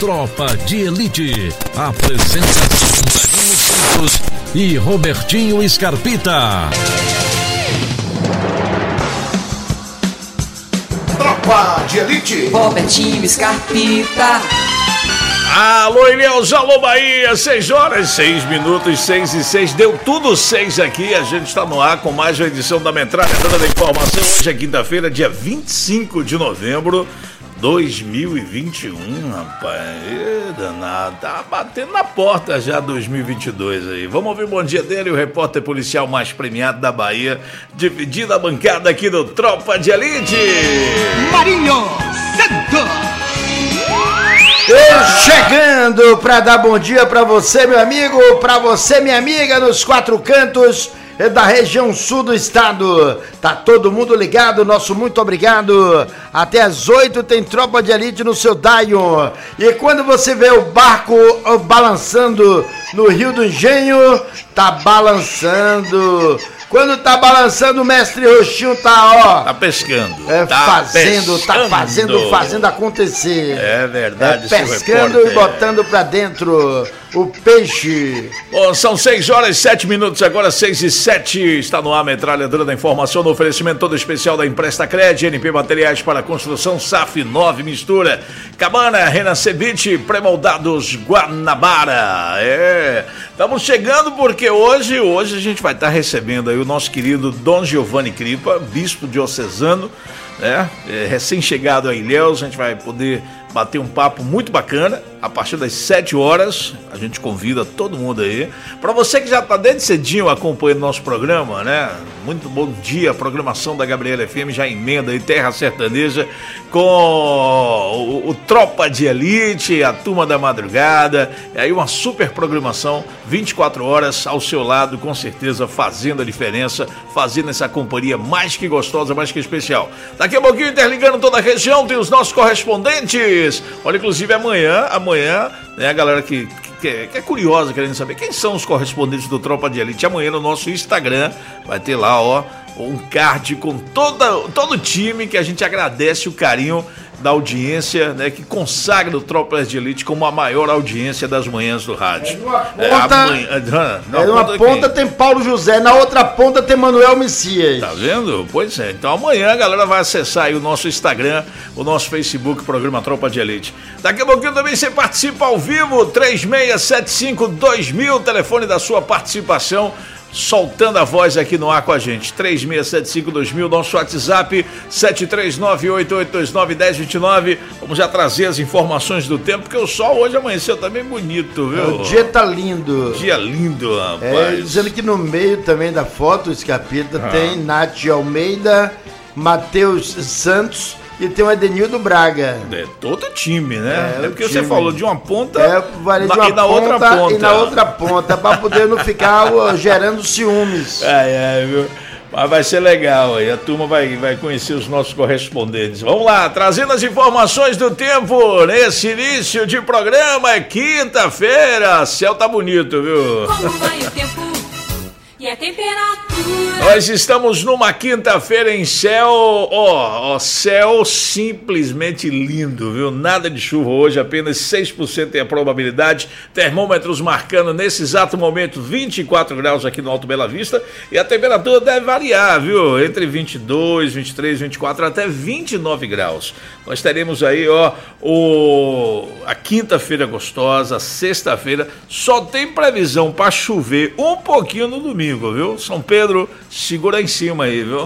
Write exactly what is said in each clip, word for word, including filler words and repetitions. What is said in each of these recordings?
Tropa de Elite. Apresentação Marinho Santos e Robertinho Scarpita. Tropa de Elite. Robertinho Scarpita. Alô, Ilhéus, alô, Bahia, seis horas, seis minutos, seis e seis, deu tudo seis aqui, a gente está no ar com mais uma edição da Metralhadora da Informação. Hoje é quinta-feira, dia vinte e cinco de novembro de dois mil e vinte e um, rapaz, Ê, danado, tá batendo na porta já dois mil e vinte e dois aí. Vamos ouvir o bom dia dele, o repórter policial mais premiado da Bahia, dividindo a bancada aqui do Tropa de Elite. Marinho Santos. E chegando para dar bom dia para você, meu amigo, para você, minha amiga, nos quatro cantos da região sul do estado. Tá todo mundo ligado, nosso muito obrigado. Até às oito tem Tropa de Elite no seu Daio. E quando você vê o barco balançando no Rio do Engenho, tá balançando. Quando tá balançando, o mestre Roxinho tá, ó... Tá pescando. É, tá fazendo, pescando. tá fazendo, fazendo acontecer. É verdade, é, pescando e botando pra dentro o peixe. Bom, são seis horas e sete minutos, agora seis e sete. Está no ar a Metralhadora da Informação, no oferecimento todo especial da Empresta Cred, N P Materiais para Construção, S A F nove Mistura, Cabana, Renascevite, Premoldados Guanabara. É, estamos chegando porque hoje, hoje a gente vai estar recebendo aí o nosso querido Dom Giovanni Cripa, bispo diocesano, né? É, recém-chegado a Ilhéus, a gente vai poder bater um papo muito bacana a partir das sete horas. A gente convida todo mundo aí. Para você que já está desde cedinho acompanhando nosso programa, né? Muito bom dia, a programação da Gabriela F M já emenda aí Terra Sertaneja com o, o Tropa de Elite, a Turma da Madrugada. É aí uma super programação, vinte e quatro horas ao seu lado, com certeza fazendo a diferença, fazendo essa companhia mais que gostosa, mais que especial. Daqui a pouquinho, interligando toda a região, tem os nossos correspondentes. Olha, inclusive amanhã, amanhã, né, a galera que, que, que é curiosa, querendo saber quem são os correspondentes do Tropa de Elite, amanhã no nosso Instagram vai ter lá, ó, um card com toda, todo o time, que a gente agradece o carinho da audiência, né, que consagra o Tropas de Elite como a maior audiência das manhãs do rádio. É, numa ponta, é, manhã, é, numa ponta, ponta tem Paulo José, na outra ponta tem Manuel Messias. Tá vendo? Pois é. Então amanhã a galera vai acessar aí o nosso Instagram, o nosso Facebook, programa Tropa de Elite. Daqui a pouquinho também você participa ao vivo, três seis sete cinco dois mil, telefone da sua participação, soltando a voz aqui no ar com a gente, três seis sete cinco dois mil, nosso WhatsApp sete três nove oito oito dois nove um zero dois nove. Vamos já trazer as informações do tempo, porque o sol hoje amanheceu também bonito, viu? O dia tá lindo. Dia lindo, rapaz. É, dizendo que no meio também da foto, Escapita, ah. tem Nath Almeida, Matheus Santos e tem o Edenildo Braga. É todo time, né? É, é porque time. Você falou de uma ponta é, vale de uma e na ponta, outra ponta. E na outra ponta, para poder não ficar uh, gerando ciúmes. É, é, viu? Mas vai ser legal aí, a turma vai, vai conhecer os nossos correspondentes. Vamos lá, trazendo as informações do tempo nesse início de programa, é quinta-feira, céu tá bonito, viu? Como vai o tempo e a temperatura? Nós estamos numa quinta-feira em céu, ó, ó, céu simplesmente lindo, viu? Nada de chuva hoje, apenas seis por cento é a probabilidade, termômetros marcando nesse exato momento vinte e quatro graus aqui no Alto Bela Vista, e a temperatura deve variar, viu? Entre vinte e dois, vinte e três, vinte e quatro até vinte e nove graus. Nós teremos aí, ó, o, a quinta-feira gostosa, a sexta-feira, só tem previsão para chover um pouquinho no domingo, viu? São Pedro, segura em cima aí, viu?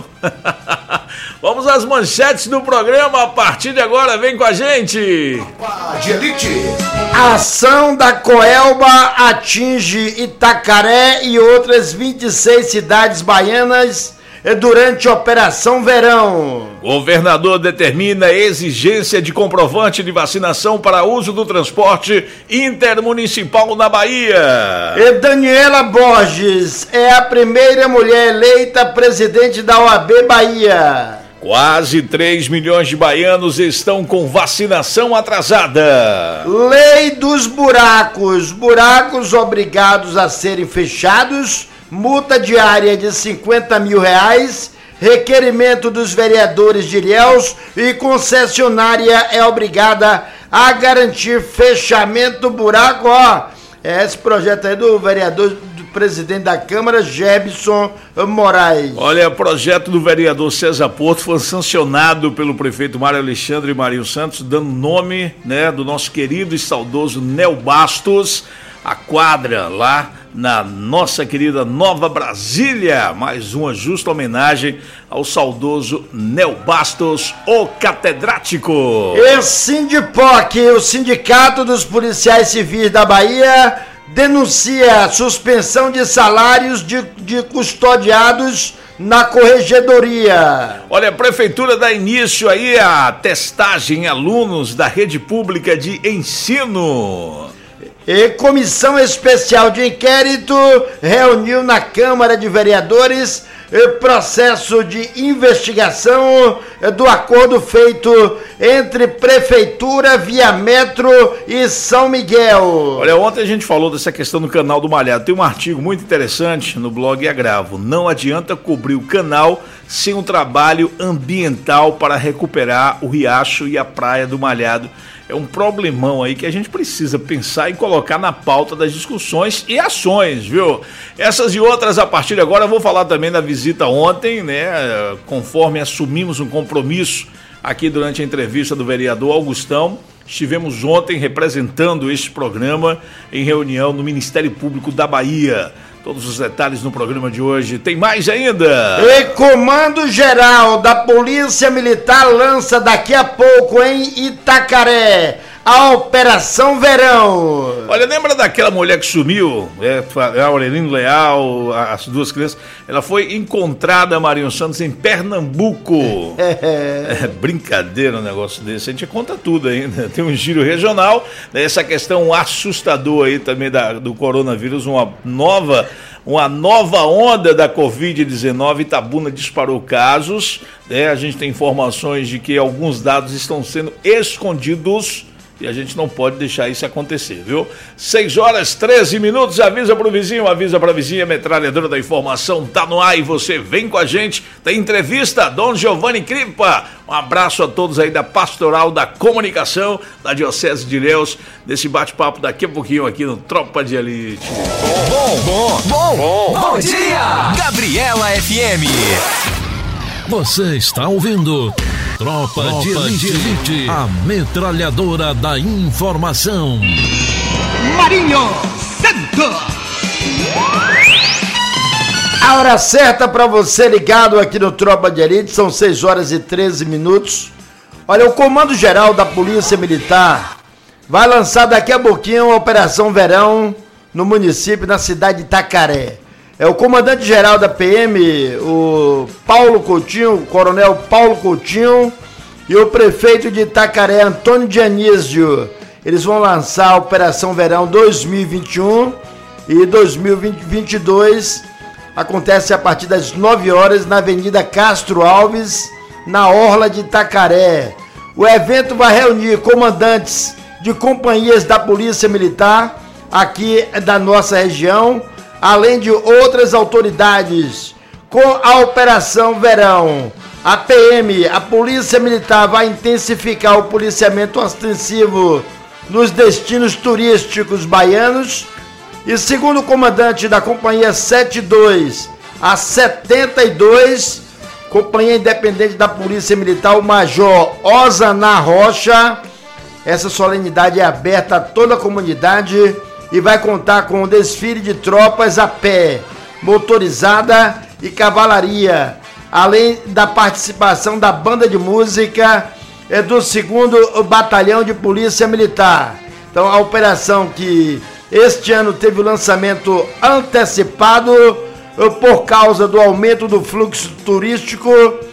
Vamos às manchetes do programa, a partir de agora, vem com a gente. Tropa de Elite. A ação da Coelba atinge Itacaré e outras vinte e seis cidades baianas durante a Operação Verão. Governador determina a exigência de comprovante de vacinação para uso do transporte intermunicipal na Bahia. E Daniela Borges é a primeira mulher eleita presidente da O A B Bahia. Quase três milhões de baianos estão com vacinação atrasada. Lei dos buracos. Buracos obrigados a serem fechados. Multa diária de cinquenta mil reais, requerimento dos vereadores de Ilhéus e concessionária é obrigada a garantir fechamento do buraco, ó. É esse projeto aí do vereador, do presidente da Câmara, Jebson Moraes. Olha, o projeto do vereador César Porto foi sancionado pelo prefeito Mário Alexandre e Marinho Santos, dando nome, né, do nosso querido e saudoso Nel Bastos, a quadra lá na nossa querida Nova Brasília. Mais uma justa homenagem ao saudoso Nel Bastos, o catedrático. E Sindipoc, o Sindicato dos Policiais Civis da Bahia, denuncia suspensão de salários de, de custodiados na corregedoria. Olha, a prefeitura dá início aí à testagem em alunos da rede pública de ensino. E comissão especial de inquérito reuniu na Câmara de Vereadores processo de investigação do acordo feito entre Prefeitura, Via Metro e São Miguel. Olha, ontem a gente falou dessa questão do canal do Malhado. Tem um artigo muito interessante no blog Agravo. Não adianta cobrir o canal sem um trabalho ambiental para recuperar o riacho e a praia do Malhado. É um problemão aí que a gente precisa pensar e colocar na pauta das discussões e ações, viu? Essas e outras a partir de agora. Eu vou falar também da visita ontem, né? Conforme assumimos um compromisso aqui durante a entrevista do vereador Augustão. Estivemos ontem representando este programa em reunião no Ministério Público da Bahia. Todos os detalhes no programa de hoje. Tem mais ainda? E Comando Geral da Polícia Militar lança daqui a pouco em Itacaré a Operação Verão. Olha, lembra daquela mulher que sumiu? É, a Aurelino Leal, as duas crianças. Ela foi encontrada, Marinho Santos, em Pernambuco. É, é brincadeira um negócio desse. A gente conta tudo ainda. Tem um giro regional. Né? Essa questão assustadora aí também da, do coronavírus, uma nova... Uma nova onda da covid dezenove, Itabuna disparou casos, né? A gente tem informações de que alguns dados estão sendo escondidos e a gente não pode deixar isso acontecer, viu? seis horas e treze minutos, avisa pro vizinho, avisa pra vizinha, metralhadora da informação tá no ar e você vem com a gente. Tem entrevista, Dom Giovanni Cripa. Um abraço a todos aí da Pastoral da Comunicação da Diocese de Ilhéus, desse bate-papo daqui a pouquinho aqui no Tropa de Elite. Bom, bom, bom, bom, bom dia! Gabriela F M. Você está ouvindo Tropa, Tropa de, Elite, de Elite, a metralhadora da informação. Marinho Santos. A hora certa para você ligado aqui no Tropa de Elite, são seis horas e treze minutos. Olha, o Comando Geral da Polícia Militar vai lançar daqui a pouquinho a Operação Verão no município, na cidade de Itacaré. É o comandante-geral da P M, o Paulo Coutinho, o coronel Paulo Coutinho, e o prefeito de Itacaré, Antônio Dionísio. Eles vão lançar a Operação Verão dois mil e vinte e um e dois mil e vinte e dois. Acontece a partir das nove horas na Avenida Castro Alves, na Orla de Itacaré. O evento vai reunir comandantes de companhias da Polícia Militar aqui da nossa região, além de outras autoridades. Com a Operação Verão, a P M, a Polícia Militar, vai intensificar o policiamento ostensivo nos destinos turísticos baianos. E segundo o comandante da Companhia setenta e dois a setenta e dois, Companhia Independente da Polícia Militar, o Major Osaná Rocha, essa solenidade é aberta a toda a comunidade e vai contar com o desfile de tropas a pé, motorizada e cavalaria, além da participação da banda de música é do segundo Batalhão de Polícia Militar. Então a operação que este ano teve o lançamento antecipado por causa do aumento do fluxo turístico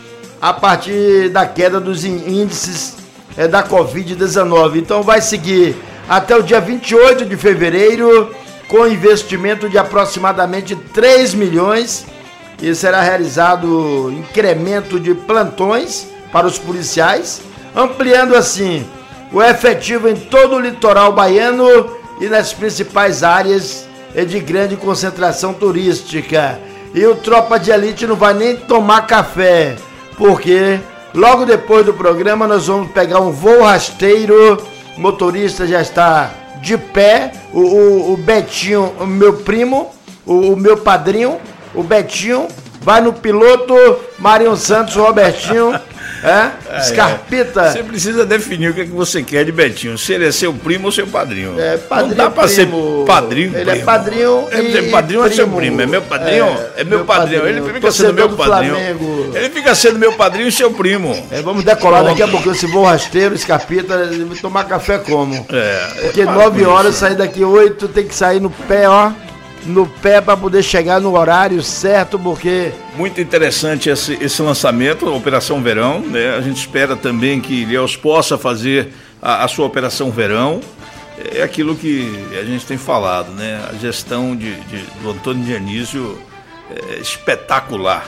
a partir da queda dos índices da covid dezenove. Então vai seguir até o dia vinte e oito de fevereiro, com investimento de aproximadamente três milhões, e será realizado incremento de plantões para os policiais, ampliando assim o efetivo em todo o litoral baiano e nas principais áreas de grande concentração turística. E o Tropa de Elite não vai nem tomar café, porque logo depois do programa nós vamos pegar um voo rasteiro o motorista já está de pé, o, o, o Betinho, o meu primo, o, o meu padrinho, o Betinho, vai no piloto, Marinho Santos, Robertinho, é? É, Scarpita. É. Você precisa definir o que, é que você quer de Betinho, se ele é seu primo ou seu padrinho. É, padrinho, não dá pra primo. ser padrinho, Ele primo. é padrinho é, e é padrinho primo. é seu primo, é meu padrinho, é, é meu, meu padrinho. padrinho. Ele fica sendo meu padrinho. Flamengo. Ele fica sendo meu padrinho e seu primo. É, vamos decolar daqui a pouco esse voo rasteiro, Scarpita, tomar café como? É, Porque é nove horas, sair daqui oito, tem que sair no pé, ó. No pé para poder chegar no horário certo, porque... Muito interessante esse, esse lançamento, a Operação Verão, né? A gente espera também que Ilhéus possa fazer a, a sua Operação Verão. É aquilo que a gente tem falado, né? A gestão de, de, do Antônio Dionísio é espetacular.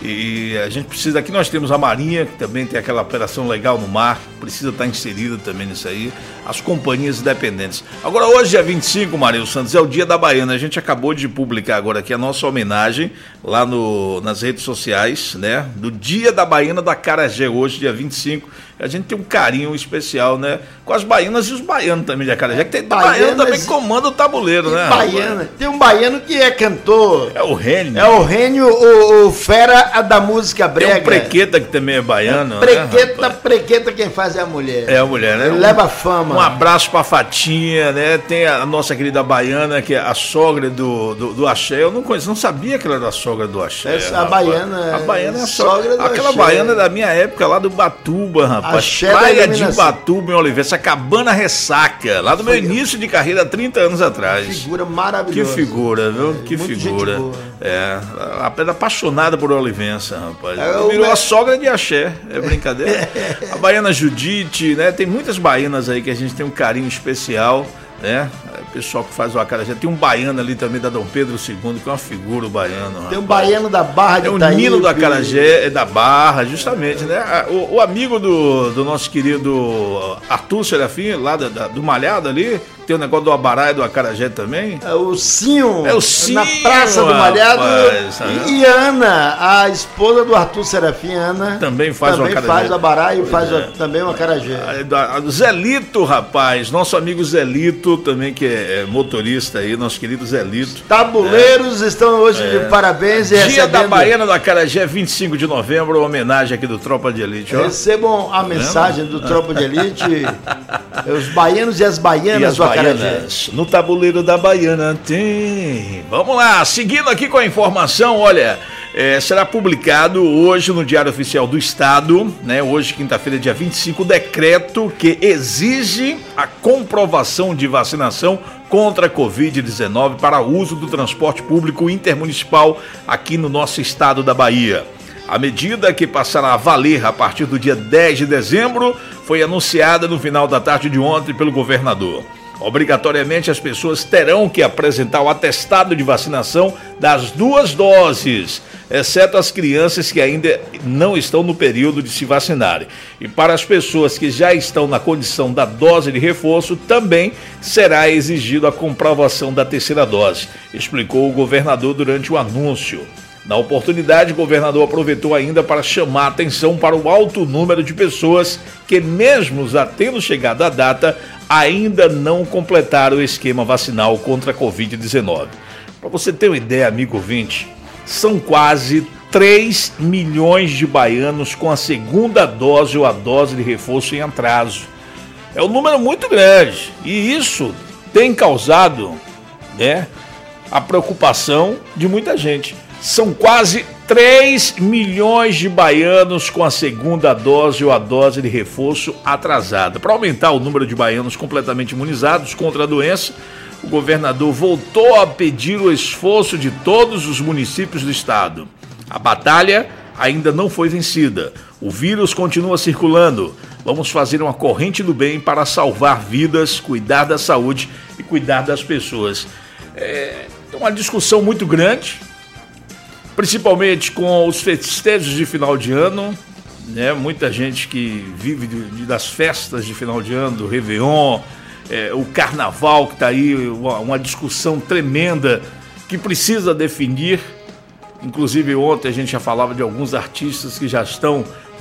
E a gente precisa, aqui nós temos a Marinha, que também tem aquela operação legal no mar, precisa estar inserida também nisso aí, as companhias independentes. Agora hoje, dia vinte e cinco, Marinho Santos, é o dia da Baiana, a gente acabou de publicar agora aqui a nossa homenagem lá no, nas redes sociais, né, do dia da Baiana do Acarajé, hoje, dia vinte e cinco, a gente tem um carinho especial, né, com as baianas e os baianos também de Acarajé, que tem Baianas, baiano também que comanda o tabuleiro, né? Baiana, tem um baiano que é cantor. É o Rênio. É o Rênio, o, o fera da música brega. Tem o Prequeta que também é baiano, é, Prequeta, né, Prequeta quem faz é a mulher. É a mulher, né? Ele um, leva fama. Um abraço pra Fatinha, né? Tem a nossa querida baiana, que é a sogra do, do, do Axé. Eu não conheço, não sabia que ela era a sogra do Axé. Essa, a baiana. A baiana é a sogra, sogra do Aquela Axé. baiana é da minha época, lá do Batuba, rapaz. Axé Praia da de Batuba, em Oliveira. Essa cabana ressaca, lá do meu início de carreira, há trinta anos atrás. Que figura maravilhosa. Que figura, viu? É, que muito figura. gente boa. É, era apaixonada por Olivença, rapaz. É, Virou o... a sogra de Axé, é brincadeira. A baiana Judite, né? Tem muitas baianas aí que a gente tem um carinho especial, né? O pessoal que faz o acarajé. Tem um baiano ali também da Dom Pedro segundo, que é uma figura, o baiano. Tem um rapaz. baiano da Barra de É o Itaípe. Nino do acarajé, é da Barra, justamente, né? O, o amigo do, do nosso querido Arthur Serafim, lá do, do Malhado ali, tem o negócio do abará e do acarajé também. É o Sinho. É o Sinho, Na Praça do Malhado. rapaz, e, e Ana, a esposa do Arthur Serafim, Ana. Também faz também o acarajé. faz o abará e faz é. o, também o acarajé. A, a, a Zelito, rapaz, nosso amigo Zelito, também que é, é motorista aí, nosso querido Zelito. Tabuleiros é. estão hoje é. de parabéns e Dia recebendo... da Baiana do Acarajé, vinte e cinco de novembro, homenagem aqui do Tropa de Elite. Ó. Recebam a mensagem do Tropa de Elite, os baianos e as baianas e as do Acarajé. baianas, no tabuleiro da Baiana tem. Vamos lá, seguindo aqui com a informação, olha... É, será publicado hoje no Diário Oficial do Estado, né, hoje, quinta-feira, dia vinte e cinco, o decreto que exige a comprovação de vacinação contra a covid dezenove para uso do transporte público intermunicipal aqui no nosso estado da Bahia. A medida, que passará a valer a partir do dia dez de dezembro, foi anunciada no final da tarde de ontem pelo governador. Obrigatoriamente, as pessoas terão que apresentar o atestado de vacinação das duas doses, exceto as crianças que ainda não estão no período de se vacinarem. E para as pessoas que já estão na condição da dose de reforço, também será exigido a comprovação da terceira dose, explicou o governador durante o anúncio. Na oportunidade, o governador aproveitou ainda para chamar a atenção para o alto número de pessoas que, mesmo já tendo chegado a data, ainda não completaram o esquema vacinal contra a covid dezenove. Para você ter uma ideia, amigo ouvinte, são quase três milhões de baianos com a segunda dose ou a dose de reforço em atraso. É um número muito grande e isso tem causado, né, a preocupação de muita gente. São quase três milhões de baianos com a segunda dose ou a dose de reforço atrasada. Para aumentar o número de baianos completamente imunizados contra a doença, o governador voltou a pedir o esforço de todos os municípios do estado. A batalha ainda não foi vencida. O vírus continua circulando. Vamos fazer uma corrente do bem para salvar vidas, cuidar da saúde e cuidar das pessoas. É uma discussão muito grande, principalmente com os festejos de final de ano, né? Muita gente que vive de, de, das festas de final de ano, do Réveillon, é, o Carnaval, que está aí, uma, uma discussão tremenda que precisa definir. Inclusive ontem a gente já falava de alguns artistas que já estão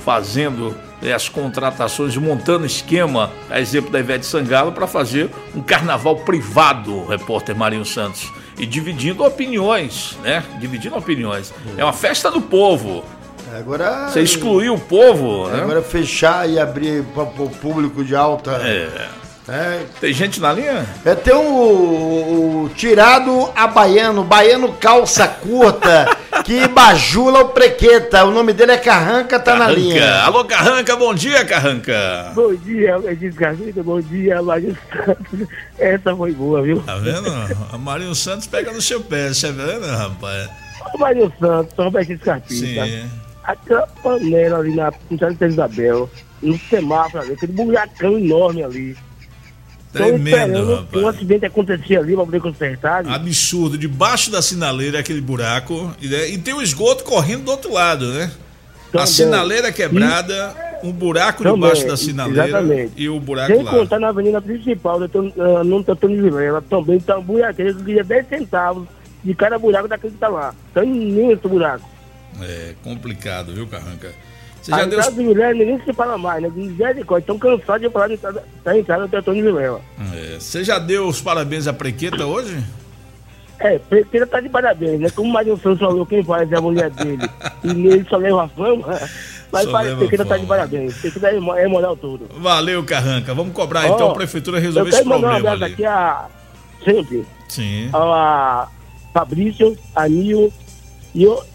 fazendo é, as contratações, montando esquema, a exemplo da Ivete Sangalo, para fazer um carnaval privado, o repórter Marinho Santos. E dividindo opiniões, né? Dividindo opiniões. É uma festa do povo. Agora... Você excluiu o povo, né? Agora fechar e abrir para o público de alta... É... É. Tem gente na linha? É, tem o, o, o tirado a baiano, baiano calça curta, que bajula o prequeta. O nome dele é Carranca, tá Carranca. Na linha. Alô, Carranca, bom dia, Carranca. Bom dia, Edith Garcia, bom dia, Marinho Santos. Essa foi boa, viu? Tá vendo? A Marinho Santos pega no seu pé, você vendo, rapaz? O Marinho Santos, São Roberto Escarpita. Sim. Aquela panela ali na Entrada de Santa Isabel, no semáforo ali, aquele buracão enorme ali. Tremendo, rapaz. Um acidente acontecia ali pra poder consertar. Absurdo, debaixo da sinaleira aquele buraco e, né, e tem o esgoto correndo do outro lado, né? Também. A sinaleira quebrada, um buraco Também, debaixo da sinaleira exatamente. e o buraco Sem lá. contar na avenida principal, uh, no Antônio de Vilela, também tá um buraqueiro que queria dez centavos de cada buraco daquele que tá lá. Tá imenso buraco. É complicado, viu, Carranca? Você já A deu... entrada de Vilela ninguém se fala mais, né? Misericórdia, estão cansados de falar da entrada do Antônio de Vilela. É, você já deu os parabéns à Prequeta hoje? É, Prequeta tá de parabéns, né? Como o Marinho Santos falou, quem faz é a mulher dele. E ele só leva a fama, mas parece que Prequeta tá de parabéns. Prequeta é moral tudo. Valeu, Carranca. Vamos cobrar oh, então a prefeitura resolver esse problema. Eu quero problema mandar um ali. aqui a... Sempre. Sim. A Fabrício, a Nil e o...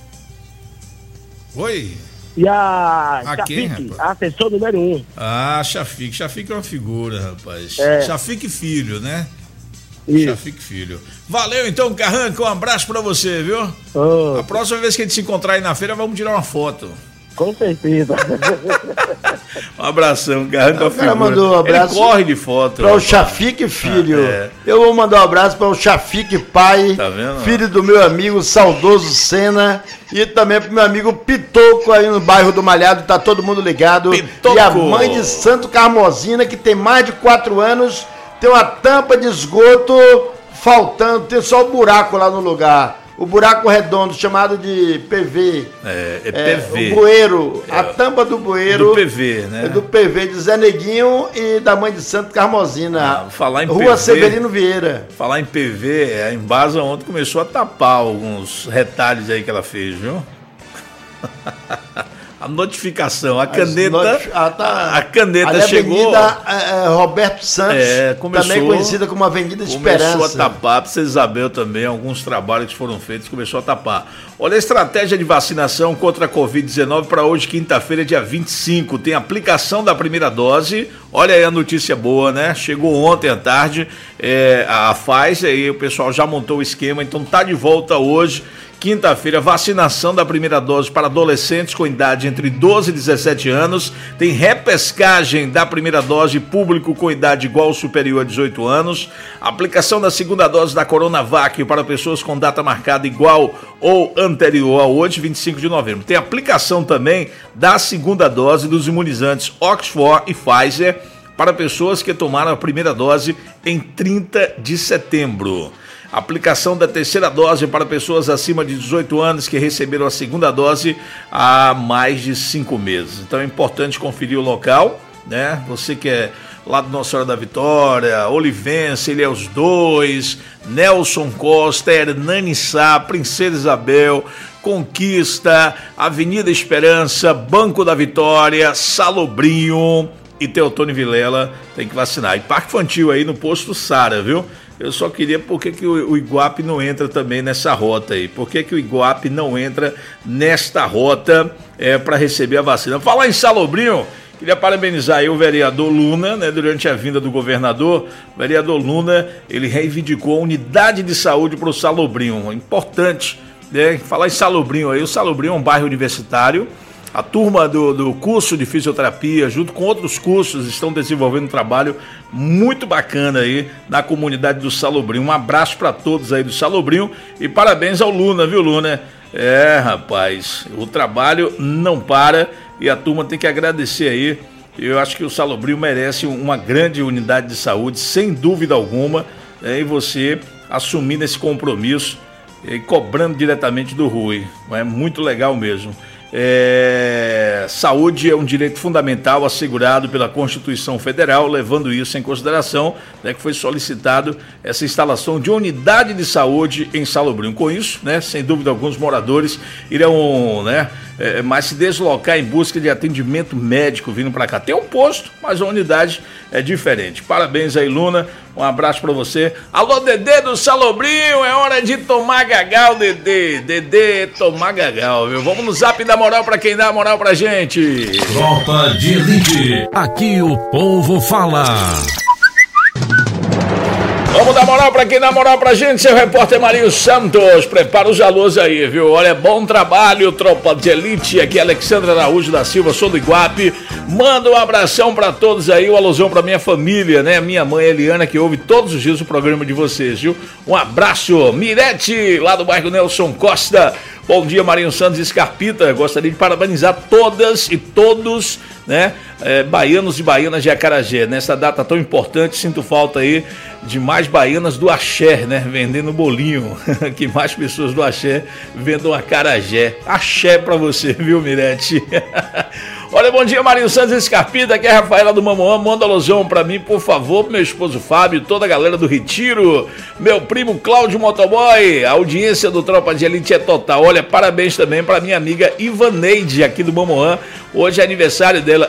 Oi? E a, A quem, Chafik, rapaz? a assessor número um. Ah, Chafik. Chafik é uma figura, rapaz. É. Chafik Filho, né? Isso. Chafik Filho. Valeu então, Carranca. Um abraço pra você, viu? Oh, A próxima vez que a gente se encontrar aí na feira, vamos tirar uma foto. com certeza. Um abração, Carranca. O cara mandou um abraço Ele corre de foto. para o Chafik Filho. Ah, é. Eu vou mandar um abraço para o Chafik Pai, Tá vendo? filho do meu amigo saudoso Senna, e também pro meu amigo Pitoco aí no bairro do Malhado, tá todo mundo ligado. Pitoco. E a mãe de Santo Carmosina, que tem mais de quatro anos, tem uma tampa de esgoto faltando, tem só o buraco lá no lugar. O buraco redondo, chamado de P V. É, é É, P V. o bueiro, É, a tampa do bueiro. do P V, né? É do P V de Zé Neguinho e da mãe de Santo Carmosina. Ah, falar em Rua P V. Severino Vieira. Falar em P V, a Embasa ontem começou a tapar alguns retalhos aí que ela fez, viu? A notificação, a caneta, Noti- ah, tá. a caneta Ali chegou, Avenida é, é, Roberto Santos, É, começou- também conhecida como Avenida começou Esperança. a tapar, Princesa Isabel também, alguns trabalhos que foram feitos, começou a tapar. Olha a estratégia de vacinação contra a covid dezenove para hoje, quinta-feira, dia vinte e cinco, tem aplicação da primeira dose, olha aí a notícia boa, né? Chegou ontem à tarde, é, a Pfizer, aí o pessoal já montou o esquema, então tá de volta hoje, quinta-feira, vacinação da primeira dose para adolescentes com idade entre doze e dezessete anos. Tem repescagem da primeira dose público com idade igual ou superior a dezoito anos. Aplicação da segunda dose da Coronavac para pessoas com data marcada igual ou anterior a hoje, vinte e cinco de novembro. Tem aplicação também da segunda dose dos imunizantes Oxford e Pfizer para pessoas que tomaram a primeira dose em trinta de setembro. Aplicação da terceira dose para pessoas acima de dezoito anos que receberam a segunda dose há mais de cinco meses. Então é importante conferir o local, né? Você que é lá do Nossa Senhora da Vitória, Olivense, Ilhéus dois, Nelson Costa, Hernani Sá, Princesa Isabel, Conquista, Avenida Esperança, Banco da Vitória, Salobrinho e Teotônio Vilela tem que vacinar. E Parque Infantil aí no posto Sara, viu? Eu só queria por que, que o, o Iguape não entra também nessa rota aí. Por que, que o Iguape não entra nesta rota é, para receber a vacina? Falar em Salobrinho, queria parabenizar aí o vereador Luna, né, durante a vinda do governador. O vereador Luna, ele reivindicou a unidade de saúde para o Salobrinho. Importante, né? Falar em Salobrinho aí, o Salobrinho é um bairro universitário. A turma do, do curso de fisioterapia, junto com outros cursos, estão desenvolvendo um trabalho muito bacana aí na comunidade do Salobrinho. Um abraço para todos aí do Salobrinho e parabéns ao Luna, viu, Luna? É, rapaz, o trabalho não para e a turma tem que agradecer aí. Eu acho que o Salobrinho merece uma grande unidade de saúde, sem dúvida alguma, né, e você assumindo esse compromisso e cobrando diretamente do Rui. É muito legal mesmo. É, saúde é um direito fundamental assegurado pela Constituição Federal, levando isso em consideração, né, que foi solicitado essa instalação de unidade de saúde em Salobrinho. Com isso, né, sem dúvida alguns moradores irão, né, é, mais se deslocar em busca de atendimento médico vindo para cá. Tem um posto, mas a unidade é diferente. Parabéns aí, Luna. Um abraço pra você. Alô, Dedê do Salobrinho, é hora de tomar gagal, Dedê. Dedê, tomar gagal, viu? Vamos no zap dar moral pra quem dá moral pra gente. Tropa de Elite, aqui o povo fala. Vamos dar moral pra quem dá moral pra gente, seu repórter Marinho Santos. Prepara os alôs aí, viu? Olha, bom trabalho, Tropa de Elite. Aqui é Alexandre Araújo da Silva, sou do Iguape. Manda um abração pra todos aí, um alusão pra minha família, né? Minha mãe Eliana, que ouve todos os dias o programa de vocês, viu? Um abraço. Mirete, lá do bairro Nelson Costa. Bom dia, Marinho Santos e Scarpita. Gostaria de parabenizar todas e todos, né, é, baianos e baianas de Acarajé. Nessa data tão importante, sinto falta aí de mais baianas do axé, né, vendendo bolinho. Que mais pessoas do axé vendam acarajé. Axé pra você, viu, Mirete? Olha, bom dia, Marinho Santos e Scarpita, aqui é a Rafaela do Mamoã. Manda alusão pra mim, por favor, pro meu esposo Fábio, toda a galera do Retiro, meu primo Cláudio Motoboy. A audiência do Tropa de Elite é total. Olha, parabéns também pra minha amiga Ivaneide, aqui do Mamoã. Hoje é aniversário dela.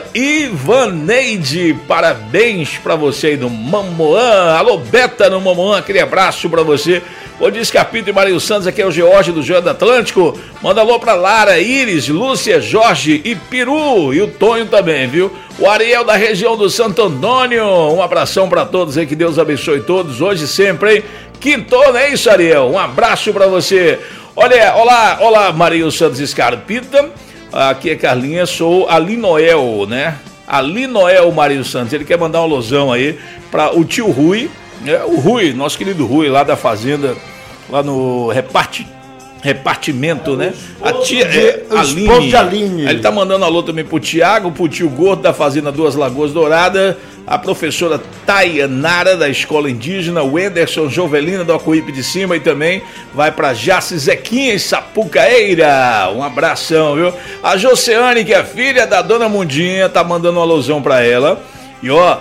Ivaneide, parabéns pra você aí do Mamoã. Alô, Beta no Mamoã, aquele abraço pra você. Bom dia, Scarpita e Marinho Santos, aqui é o George do Joia do Atlântico. Manda alô pra Lara, Iris, Lúcia, Jorge e Peru, e o Tonho também, viu? O Ariel da região do Santo Antônio, um abração pra todos aí, que Deus abençoe todos, hoje e sempre, hein? Quintou, não é isso, Ariel? Um abraço pra você. Olha, olá, olá, Marinho Santos e Scarpita, aqui é Carlinha, sou Ali Noel, né? Ali Noel, Marinho Santos, ele quer mandar um alusão aí pra o tio Rui. É, o Rui, nosso querido Rui, lá da fazenda, lá no reparte, repartimento, né? A tia é, Aline. De Aline. Ele tá mandando alô também pro Tiago, pro tio Gordo da fazenda Duas Lagoas Douradas, a professora Tayanara da escola indígena, o Ederson Jovelina do Acuípe de Cima, e também vai pra Jace Zequinha e Sapucaeira. Um abração, viu? A Joceane, que é filha da dona Mundinha, tá mandando uma alusão pra ela. E ó,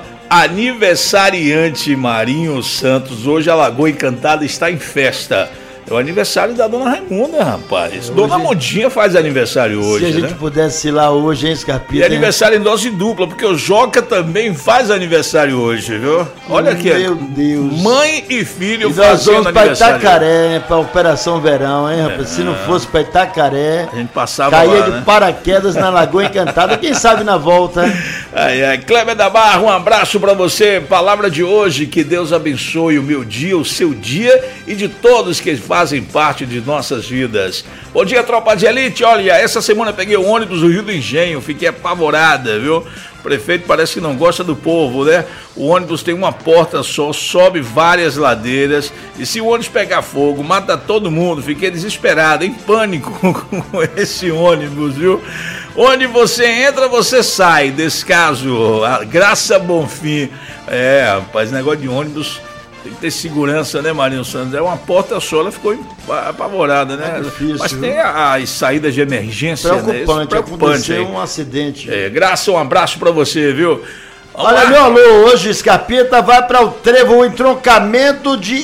aniversariante Marinho Santos, hoje a Lagoa Encantada está em festa. É o aniversário da dona Raimunda, rapaz. Hoje, dona Mundinha faz aniversário hoje, se a gente né? pudesse ir lá hoje, hein, Scarpita? E aniversário em dose dupla, porque o Joca também faz aniversário hoje, viu? Olha aqui. Meu Deus. Mãe e filho e nós vamos para aniversário. Itacaré, para Operação Verão, hein, rapaz? É. Se não fosse para Itacaré, a gente passava caía lá, de né? paraquedas na Lagoa Encantada, quem sabe na volta. Ai, ai. Kleber da Barra, um abraço para você. Palavra de hoje, que Deus abençoe o meu dia, o seu dia e de todos que fazem parte de nossas vidas. Bom dia, Tropa de Elite. Olha, essa semana peguei o ônibus do Rio do Engenho, fiquei apavorada, viu? O prefeito parece que não gosta do povo, né? O ônibus tem uma porta só, sobe várias ladeiras, e se o ônibus pegar fogo, mata todo mundo. Fiquei desesperado, em pânico com esse ônibus, viu? Onde você entra, você sai. Desse caso, a Graça Bonfim. É, rapaz, negócio de ônibus tem que ter segurança, né, Marinho Santos? É uma porta só, ela ficou apavorada, né? É difícil, mas tem viu? as saídas de emergência, preocupante, né? Preocupante, aconteceu um acidente. É, Graça, um abraço pra você, viu? Vamos Olha, lá. meu alô, hoje, Scarpita, vai para o trevo, o entroncamento de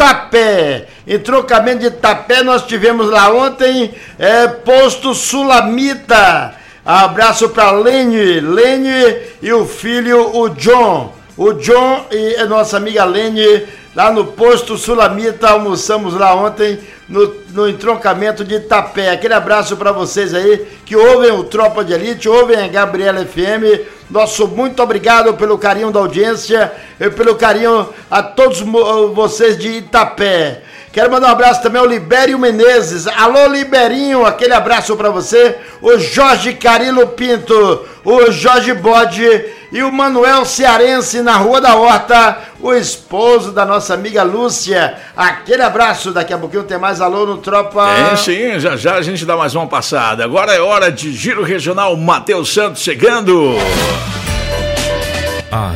Itapé. Entroncamento de Itapé, nós tivemos lá ontem, é, posto Sulamita. Abraço para Lene, Lene e o filho, o John. O John e a nossa amiga Lene, lá no posto Sulamita, almoçamos lá ontem, no, no entroncamento de Itapé. Aquele abraço para vocês aí, que ouvem o Tropa de Elite, ouvem a Gabriela F M. Nosso muito obrigado pelo carinho da audiência e pelo carinho a todos vocês de Itapé. Quero mandar um abraço também ao Libério Menezes. Alô, Liberinho, aquele abraço para você. O Jorge Carilo Pinto, o Jorge Bode e o Manuel Cearense na Rua da Horta, o esposo da nossa amiga Lúcia. Aquele abraço, daqui a pouquinho tem mais alô no Tropa. Tem sim, já já a gente dá mais uma passada. Agora é hora de Giro Regional, Matheus Santos chegando. A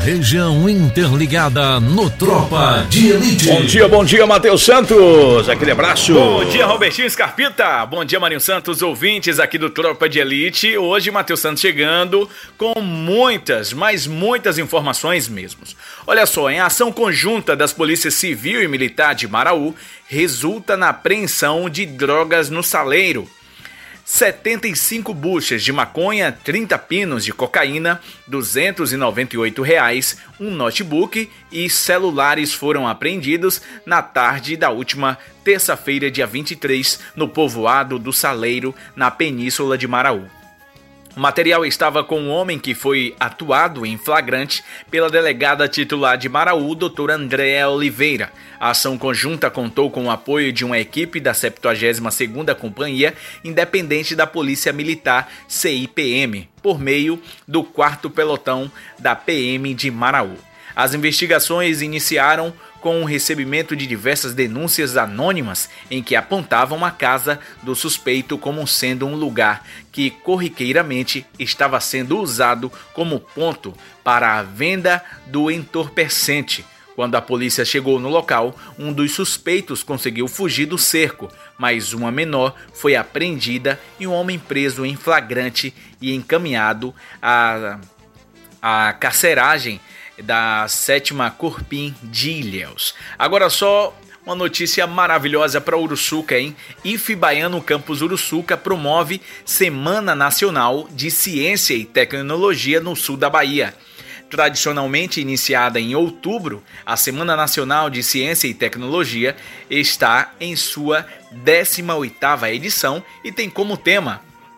região interligada no Tropa de Elite. Bom dia, bom dia, Matheus Santos. Aquele abraço. Bom dia, Robertinho Scarpita. Bom dia, Marinho Santos, ouvintes aqui do Tropa de Elite. Hoje, Matheus Santos chegando com muitas, mas muitas informações mesmo. Olha só, em ação conjunta das polícias civil e militar de Maraú, resulta na apreensão de drogas no Saleiro. setenta e cinco buchas de maconha, trinta pinos de cocaína, duzentos e noventa e oito reais, um notebook e celulares foram apreendidos na tarde da última terça-feira, dia vinte e três, no povoado do Saleiro, na Península de Maraú. O material estava com um homem que foi atuado em flagrante pela delegada titular de Maraú, doutora Andréa Oliveira. A ação conjunta contou com o apoio de uma equipe da septuagésima segunda Companhia Independente da Polícia Militar, C I P M, por meio do quarto Pelotão da P M de Maraú. As investigações iniciaram com o recebimento de diversas denúncias anônimas em que apontavam a casa do suspeito como sendo um lugar que corriqueiramente estava sendo usado como ponto para a venda do entorpecente. Quando a polícia chegou no local, um dos suspeitos conseguiu fugir do cerco, mas uma menor foi apreendida e um homem preso em flagrante e encaminhado à, à carceragem da sétima Corpim de Ilhéus. Agora só uma notícia maravilhosa para Uruçuca, hein? I F Baiano Campus Uruçuca promove Semana Nacional de Ciência e Tecnologia no sul da Bahia. Tradicionalmente iniciada em outubro, a Semana Nacional de Ciência e Tecnologia está em sua décima oitava edição e tem como tema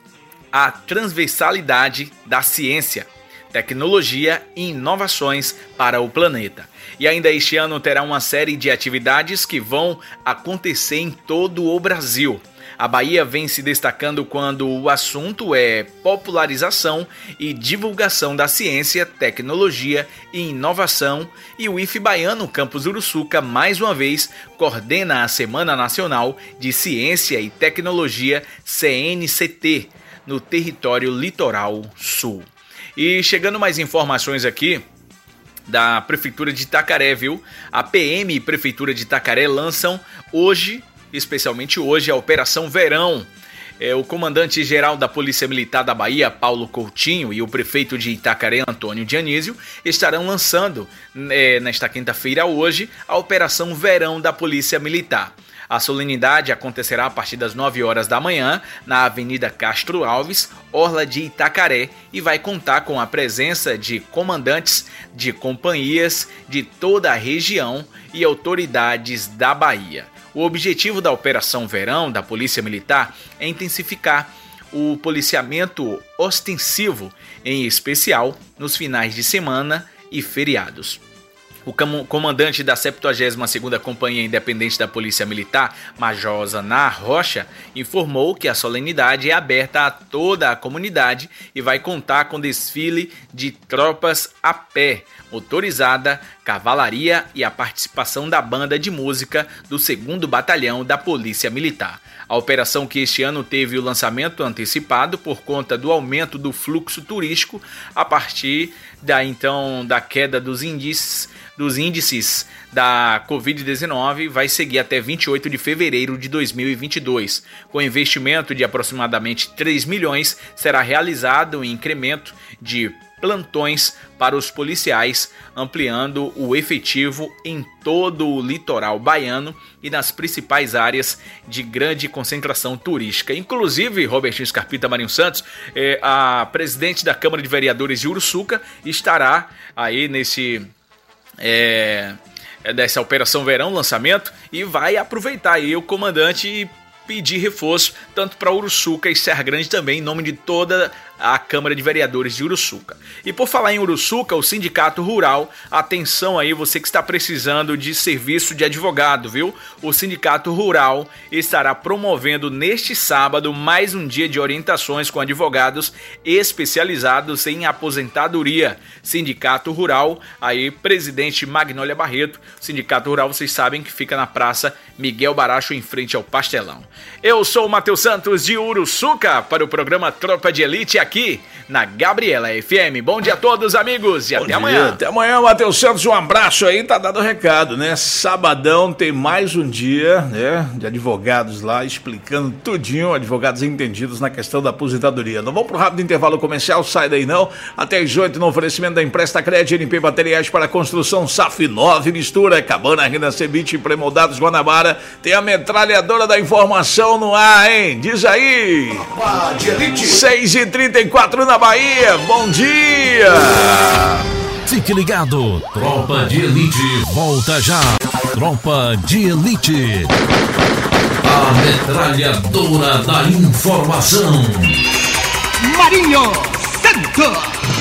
a transversalidade da ciência, tecnologia e inovações para o planeta. E ainda este ano terá uma série de atividades que vão acontecer em todo o Brasil. A Bahia vem se destacando quando o assunto é popularização e divulgação da ciência, tecnologia e inovação, e o I F Baiano Campus Uruçuca, mais uma vez, coordena a Semana Nacional de Ciência e Tecnologia, C N C T, no território Litoral Sul. E chegando mais informações aqui da Prefeitura de Itacaré, viu? A P M e Prefeitura de Itacaré lançam hoje, especialmente hoje, a Operação Verão. É, o comandante-geral da Polícia Militar da Bahia, Paulo Coutinho, e o prefeito de Itacaré, Antônio Dionísio, estarão lançando, é, nesta quinta-feira hoje, a Operação Verão da Polícia Militar. A solenidade acontecerá a partir das nove horas da manhã na Avenida Castro Alves, Orla de Itacaré, e vai contar com a presença de comandantes de companhias de toda a região e autoridades da Bahia. O objetivo da Operação Verão da Polícia Militar é intensificar o policiamento ostensivo, em especial nos finais de semana e feriados. O comandante da septuagésima segunda Companhia Independente da Polícia Militar, Major Zanar Rocha, informou que a solenidade é aberta a toda a comunidade e vai contar com desfile de tropas a pé, motorizada, cavalaria e a participação da banda de música do segundo Batalhão da Polícia Militar. A operação, que este ano teve o lançamento antecipado por conta do aumento do fluxo turístico a partir da então da queda dos índices dos índices da covid dezenove, vai seguir até vinte e oito de fevereiro de dois mil e vinte e dois. Com investimento de aproximadamente três milhões, será realizado um incremento de plantões para os policiais, ampliando o efetivo em todo o litoral baiano e nas principais áreas de grande concentração turística. Inclusive, Robertinho Scarpita, Marinho Santos, eh, a presidente da Câmara de Vereadores de Uruçuca estará aí nesse... É, dessa Operação Verão, lançamento, e vai aproveitar aí o comandante e pedir reforço tanto para Uruçuca e Serra Grande também, em nome de toda a Câmara de Vereadores de Uruçuca. E por falar em Uruçuca, o Sindicato Rural, atenção aí, você que está precisando de serviço de advogado, viu? O Sindicato Rural estará promovendo neste sábado mais um dia de orientações com advogados especializados em aposentadoria. Sindicato Rural, aí presidente Magnólia Barreto. Sindicato Rural, vocês sabem que fica na Praça Miguel Baracho, em frente ao Pastelão. Eu sou o Matheus Santos de Uruçuca para o programa Tropa de Elite, aqui na Gabriela F M. Bom dia a todos, amigos, e Bom até dia, amanhã. Até amanhã, Matheus Santos, um abraço aí, tá dado o recado, né? Sabadão tem mais um dia, né, de advogados lá explicando tudinho, advogados entendidos na questão da aposentadoria. Não vamos pro rápido intervalo comercial, sai daí não. Até às oito no oferecimento da Empresta Crédito, N P Materiais para Construção, S A F nove Mistura, Cabana, Renda Cebite, Premoldados Guanabara. Tem a metralhadora da informação no ar, hein? Diz aí! seis e trinta e quatro na Bahia, bom dia! Fique ligado, Tropa de Elite volta já. Tropa de Elite, a metralhadora da informação. Marinho Santos.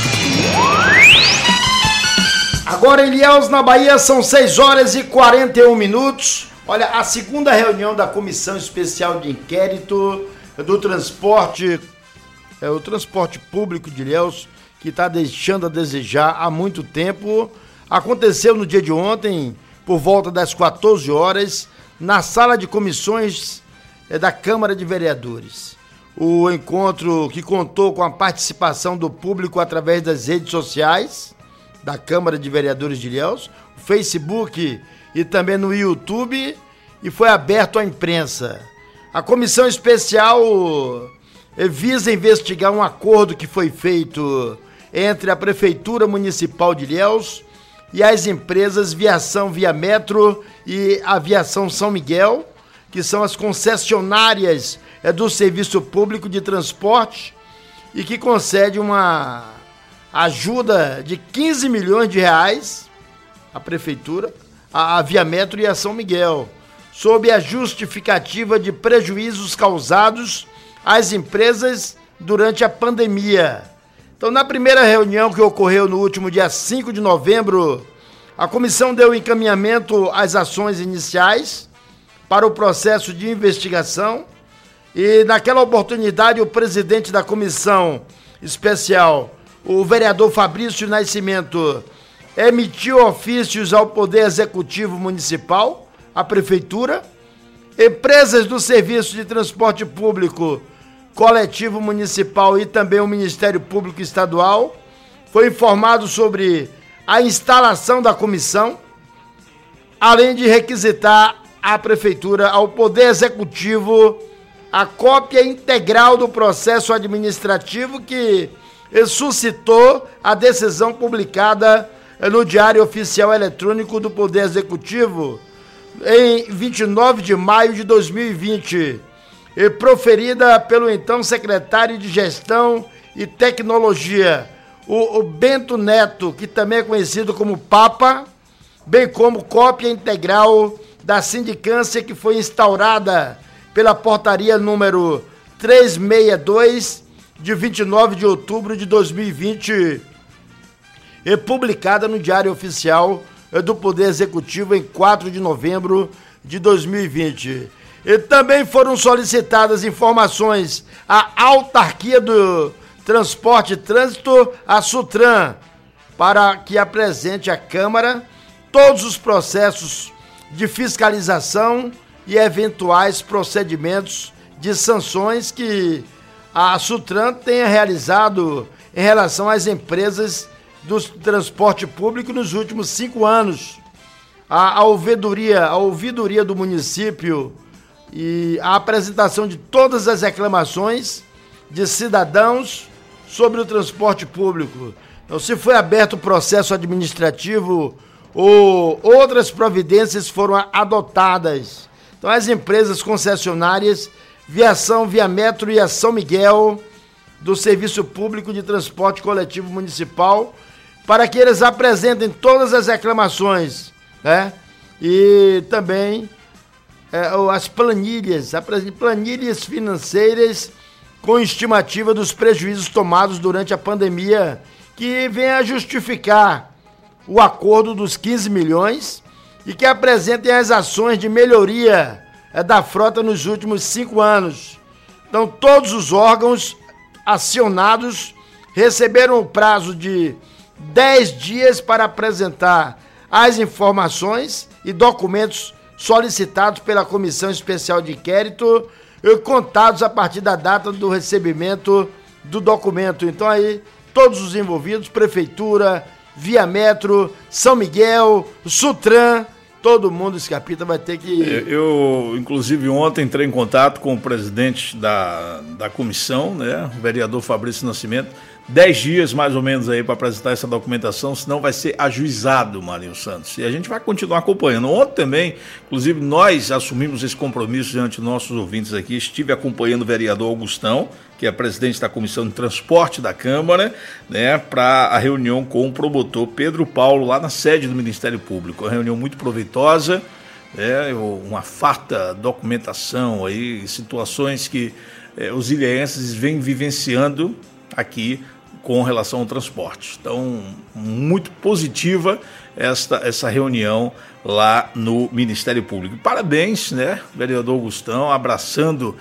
Agora em Ilhéus, na Bahia, são seis horas e quarenta e um minutos. Olha, a segunda reunião da Comissão Especial de Inquérito do Transporte, é, o transporte público de Ilhéus, que está deixando a desejar há muito tempo, aconteceu no dia de ontem, por volta das quatorze horas, na sala de comissões é, da Câmara de Vereadores. O encontro que contou com a participação do público através das redes sociais da Câmara de Vereadores de Ilhéus, o Facebook e também no YouTube, e foi aberto à imprensa. A comissão especial visa investigar um acordo que foi feito entre a Prefeitura Municipal de Ilhéus e as empresas Viação Via Metro e Aviação São Miguel, que são as concessionárias do Serviço Público de Transporte e que concede uma ajuda de quinze milhões de reais à Prefeitura, à Via Metro e a São Miguel, sob a justificativa de prejuízos causados às empresas durante a pandemia. Então, na primeira reunião que ocorreu no último dia cinco de novembro, a comissão deu encaminhamento às ações iniciais para o processo de investigação e, naquela oportunidade, o presidente da comissão especial, o vereador Fabrício Nascimento, emitiu ofícios ao Poder Executivo Municipal, a Prefeitura, empresas do Serviço de Transporte Público Coletivo Municipal e também o Ministério Público Estadual. Foi informado sobre a instalação da comissão, além de requisitar à Prefeitura, ao Poder Executivo, a cópia integral do processo administrativo que suscitou a decisão publicada no Diário Oficial Eletrônico do Poder Executivo em vinte e nove de maio de dois mil e vinte, e proferida pelo então secretário de Gestão e Tecnologia, o, o Bento Neto, que também é conhecido como Papa, bem como cópia integral da sindicância que foi instaurada pela portaria número trezentos e sessenta e dois, de vinte e nove de outubro de dois mil e vinte, e publicada no Diário Oficial do Poder Executivo em quatro de novembro de dois mil e vinte. E também foram solicitadas informações à Autarquia do Transporte e Trânsito, a SUTRAN, para que apresente à Câmara todos os processos de fiscalização e eventuais procedimentos de sanções que a SUTRAN tenha realizado em relação às empresas do transporte público nos últimos cinco anos. A, a, ouvidoria, a ouvidoria do município e a apresentação de todas as reclamações de cidadãos sobre o transporte público. Então, se foi aberto o processo administrativo ou outras providências foram adotadas. Então, as empresas concessionárias Viação Via Metro e a São Miguel do Serviço Público de Transporte Coletivo Municipal, para que eles apresentem todas as reclamações, né? E também é, as planilhas, planilhas financeiras com estimativa dos prejuízos tomados durante a pandemia, que vem a justificar o acordo dos quinze milhões e que apresentem as ações de melhoria é, da frota nos últimos cinco anos. Então, todos os órgãos acionados receberam o prazo de dez dias para apresentar as informações e documentos solicitados pela Comissão Especial de Inquérito, contados a partir da data do recebimento do documento. Então aí, todos os envolvidos, Prefeitura, Via Metro, São Miguel, Sutran, todo mundo, Scarpita, vai ter que... Eu, inclusive, ontem entrei em contato com o presidente da, da comissão, né, o vereador Fabrício Nascimento, dez dias mais ou menos aí para apresentar essa documentação, senão vai ser ajuizado, Marinho Santos. E a gente vai continuar acompanhando. Ontem também, inclusive, nós assumimos esse compromisso diante dos nossos ouvintes aqui. Estive acompanhando o vereador Augustão, que é presidente da Comissão de Transporte da Câmara, né, para a reunião com o promotor Pedro Paulo, lá na sede do Ministério Público. Uma reunião muito proveitosa, né, uma farta documentação aí, situações que é, os ilhéenses vêm vivenciando aqui com relação ao transporte. Então, muito positiva esta, essa reunião lá no Ministério Público. Parabéns, né, vereador Augustão, abraçando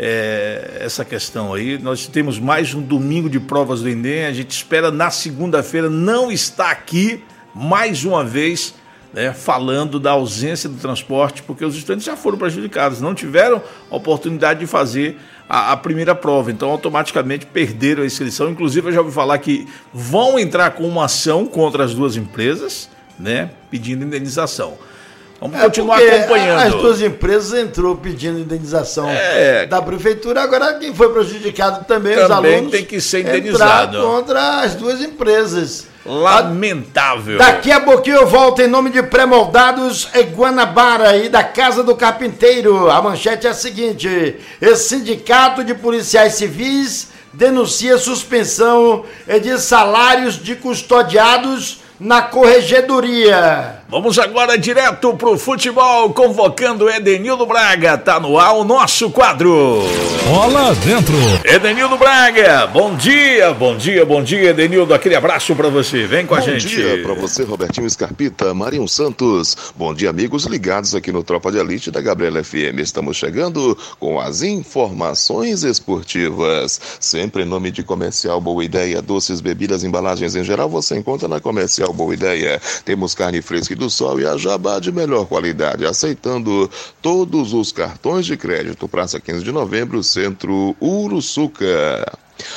é, essa questão aí. Nós temos mais um domingo de provas do Enem, a gente espera na segunda-feira não estar aqui mais uma vez, né, falando da ausência do transporte, porque os estudantes já foram prejudicados, não tiveram a oportunidade de fazer a, a primeira prova, então automaticamente perderam a inscrição. Inclusive eu já ouvi falar que vão entrar com uma ação contra as duas empresas, né, pedindo indenização. Vamos é continuar acompanhando. As duas empresas entrou pedindo indenização é, da prefeitura, agora quem foi prejudicado também, também os alunos tem que ser indenizado contra as duas empresas. Lamentável. Daqui a pouquinho eu volto em nome de Pré-Moldados Guanabara e da Casa do Carpinteiro. A manchete é a seguinte: esse sindicato de policiais civis denuncia suspensão de salários de custodiados na corregedoria. Vamos agora direto pro futebol, convocando Edenildo Braga. Tá no ar o nosso quadro. Bola dentro. Edenildo Braga, bom dia, bom dia, bom dia, Edenildo. Aquele abraço pra você, vem com bom a gente. Bom dia pra você, Robertinho Scarpita, Marinho Santos. Bom dia, amigos ligados aqui no Tropa de Elite da Gabriela F M. Estamos chegando com as informações esportivas. Sempre em nome de Comercial Boa Ideia, doces, bebidas, embalagens em geral, você encontra na Comercial Boa Ideia. Temos carne fresca do Sol e a Jabá de melhor qualidade, aceitando todos os cartões de crédito. Praça quinze de novembro, Centro Uruçuca.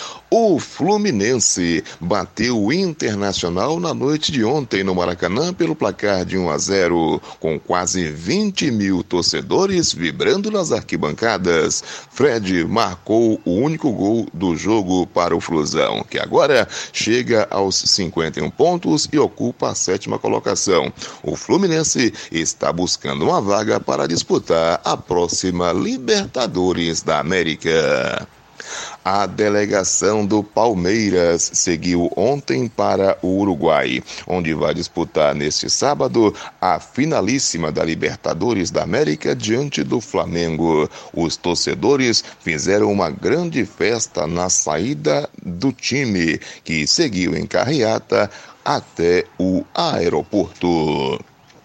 O Fluminense bateu o Internacional na noite de ontem no Maracanã pelo placar de um a zero, com quase vinte mil torcedores vibrando nas arquibancadas. Fred marcou o único gol do jogo para o Flusão, que agora chega aos cinquenta e um pontos e ocupa a sétima colocação. O Fluminense está buscando uma vaga para disputar a próxima Libertadores da América. A delegação do Palmeiras seguiu ontem para o Uruguai, onde vai disputar neste sábado a finalíssima da Libertadores da América diante do Flamengo. Os torcedores fizeram uma grande festa na saída do time, que seguiu em carreata até o aeroporto.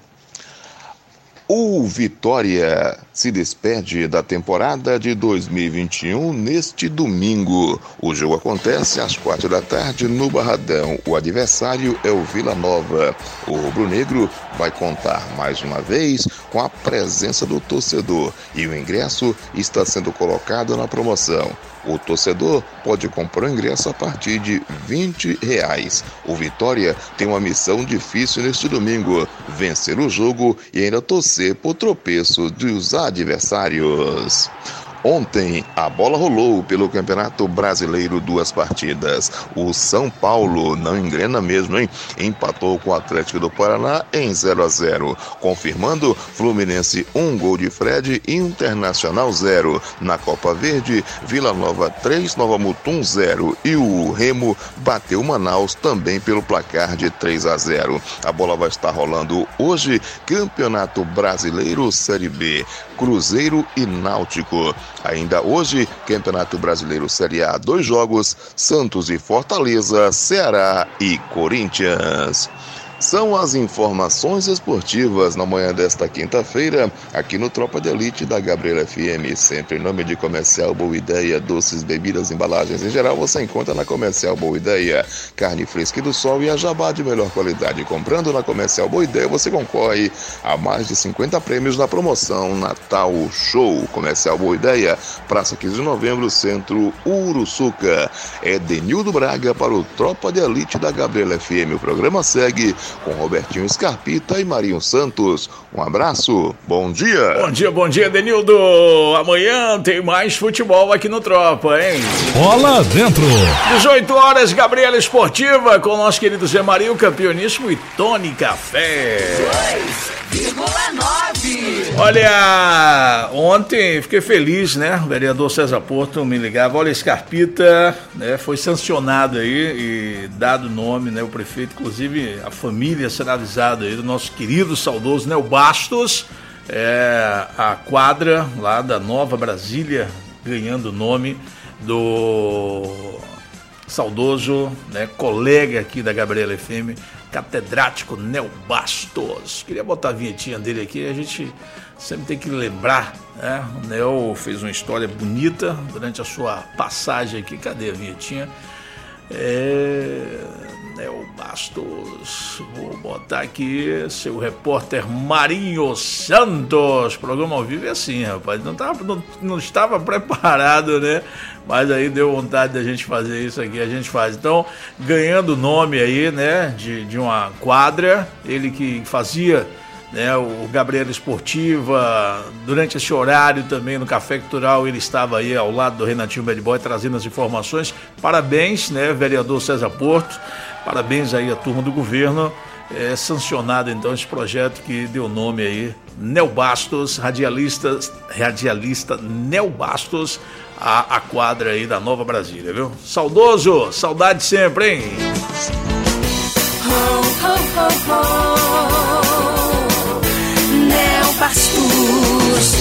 O Vitória se despede da temporada de dois mil e vinte e um neste domingo. O jogo acontece às quatro da tarde no Barradão. O adversário é o Vila Nova. O rubro-negro vai contar mais uma vez com a presença do torcedor e o ingresso está sendo colocado na promoção. O torcedor pode comprar o ingresso a partir de vinte reais. O Vitória tem uma missão difícil neste domingo: vencer o jogo e ainda torcer por tropeço dos adversários. Ontem, a bola rolou pelo Campeonato Brasileiro, duas partidas. O São Paulo não engrena mesmo, hein? Empatou com o Atlético do Paraná em zero a zero. Confirmando, Fluminense um gol de Fred e Internacional zero. Na Copa Verde, Vila Nova três, Nova Mutum zero. E o Remo bateu Manaus também pelo placar de três a zero. A bola vai estar rolando hoje, Campeonato Brasileiro Série B, Cruzeiro e Náutico. Ainda hoje, Campeonato Brasileiro Série A, dois jogos, Santos e Fortaleza, Ceará e Corinthians. São as informações esportivas na manhã desta quinta-feira, aqui no Tropa de Elite da Gabriela F M, sempre em nome de Comercial Boa Ideia, doces, bebidas, embalagens em geral, você encontra na Comercial Boa Ideia. Carne fresca do sol e a jabá de melhor qualidade. Comprando na Comercial Boa Ideia, você concorre a mais de cinquenta prêmios na promoção Natal Show. Comercial Boa Ideia, Praça quinze de Novembro, Centro Uruçuca. É Denildo Braga para o Tropa de Elite da Gabriela F M. O programa segue com Robertinho Scarpita e Marinho Santos. Um abraço, bom dia. Bom dia, bom dia, Denildo. Amanhã tem mais futebol aqui no Tropa, hein? Bola dentro. dezoito horas, Gabriela Esportiva, com o nosso querido Zé Marinho, campeoníssimo e Tony Café. dois vírgula nove. Olha, ontem fiquei feliz, né? O vereador César Porto me ligava. Olha, Scarpita, né, foi sancionado aí e dado o nome, né? O prefeito, inclusive a família será avisada aí do nosso querido, saudoso Neo Bastos. É, a quadra lá da Nova Brasília, ganhando o nome do saudoso, né, colega aqui da Gabriela F M, catedrático Neo Bastos. Queria botar a vinhetinha dele aqui, a gente sempre tem que lembrar, né? O Neo fez uma história bonita durante a sua passagem aqui. Cadê a vinhetinha? É... Neo Bastos, vou botar aqui seu repórter Marinho Santos. Programa ao vivo é assim, rapaz, não, tava, não, não estava preparado, né? Mas aí deu vontade da gente fazer isso aqui, a gente faz. Então, ganhando o nome aí, né, de, de uma quadra, ele que fazia, né, o Gabriela Esportiva, durante esse horário também no Café Cultural, ele estava aí ao lado do Renatinho Bad Boy trazendo as informações. Parabéns, né, vereador César Porto, parabéns aí à turma do governo, é sancionado então esse projeto que deu nome aí, Neo Bastos, radialista, radialista Neo Bastos, a, a quadra aí da Nova Brasília, viu? Saudoso, saudade sempre, hein? Ho, ho, ho, ho. Neo Bastos.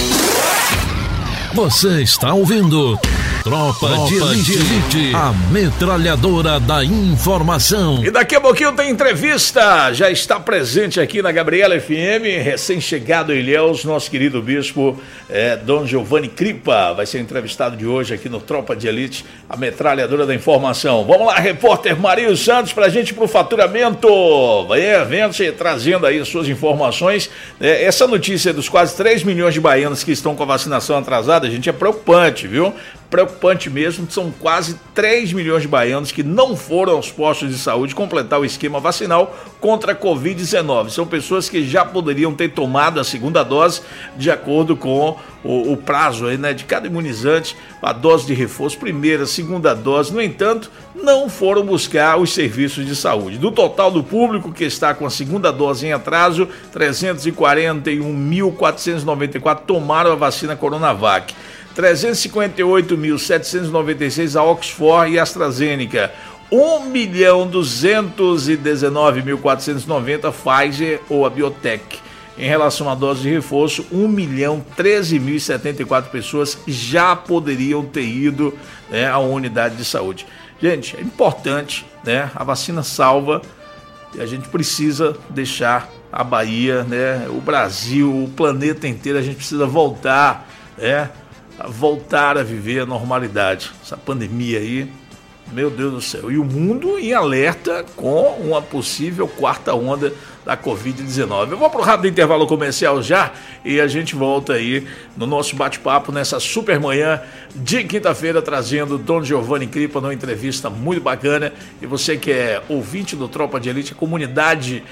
Você está ouvindo Tropa, Tropa de, Elite, de Elite, a metralhadora da informação. E daqui a pouquinho tem entrevista. Já está presente aqui na Gabriela F M, recém-chegado em Ilhéus, nosso querido bispo é, Dom Giovanni Cripa. Vai ser entrevistado de hoje aqui no Tropa de Elite, a metralhadora da informação. Vamos lá, repórter Marinho Santos, pra gente ir pro faturamento. Vai vendo, trazendo aí suas informações. É, essa notícia dos quase três milhões de baianos que estão com a vacinação atrasada, gente, é preocupante, viu? Preocupante mesmo, são quase três milhões de baianos que não foram aos postos de saúde completar o esquema vacinal contra a covid dezenove. São pessoas que já poderiam ter tomado a segunda dose de acordo com o, o prazo aí, né, de cada imunizante, a dose de reforço, primeira, segunda dose. No entanto, não foram buscar os serviços de saúde. Do total do público que está com a segunda dose em atraso, trezentos e quarenta e um mil, quatrocentos e noventa e quatro tomaram a vacina Coronavac. trezentos e cinquenta e oito mil, setecentos e noventa e seis a Oxford e AstraZeneca, um milhão, duzentos e dezenove mil, quatrocentos e noventa Pfizer ou a Biotech. Em relação à dose de reforço, um milhão, treze mil e setenta e quatro pessoas já poderiam ter ido, né, à unidade de saúde. Gente, é importante, né? A vacina salva e a gente precisa deixar a Bahia, né, o Brasil, o planeta inteiro, a gente precisa voltar, né, a voltar a viver a normalidade. Essa pandemia aí, meu Deus do céu. E o mundo em alerta com uma possível quarta onda da covid dezenove. Eu vou para o rápido intervalo comercial já e a gente volta aí no nosso bate-papo nessa super manhã de quinta-feira, trazendo Dom Giovanni Cripa numa entrevista muito bacana. E você que é ouvinte do Tropa de Elite, a comunidade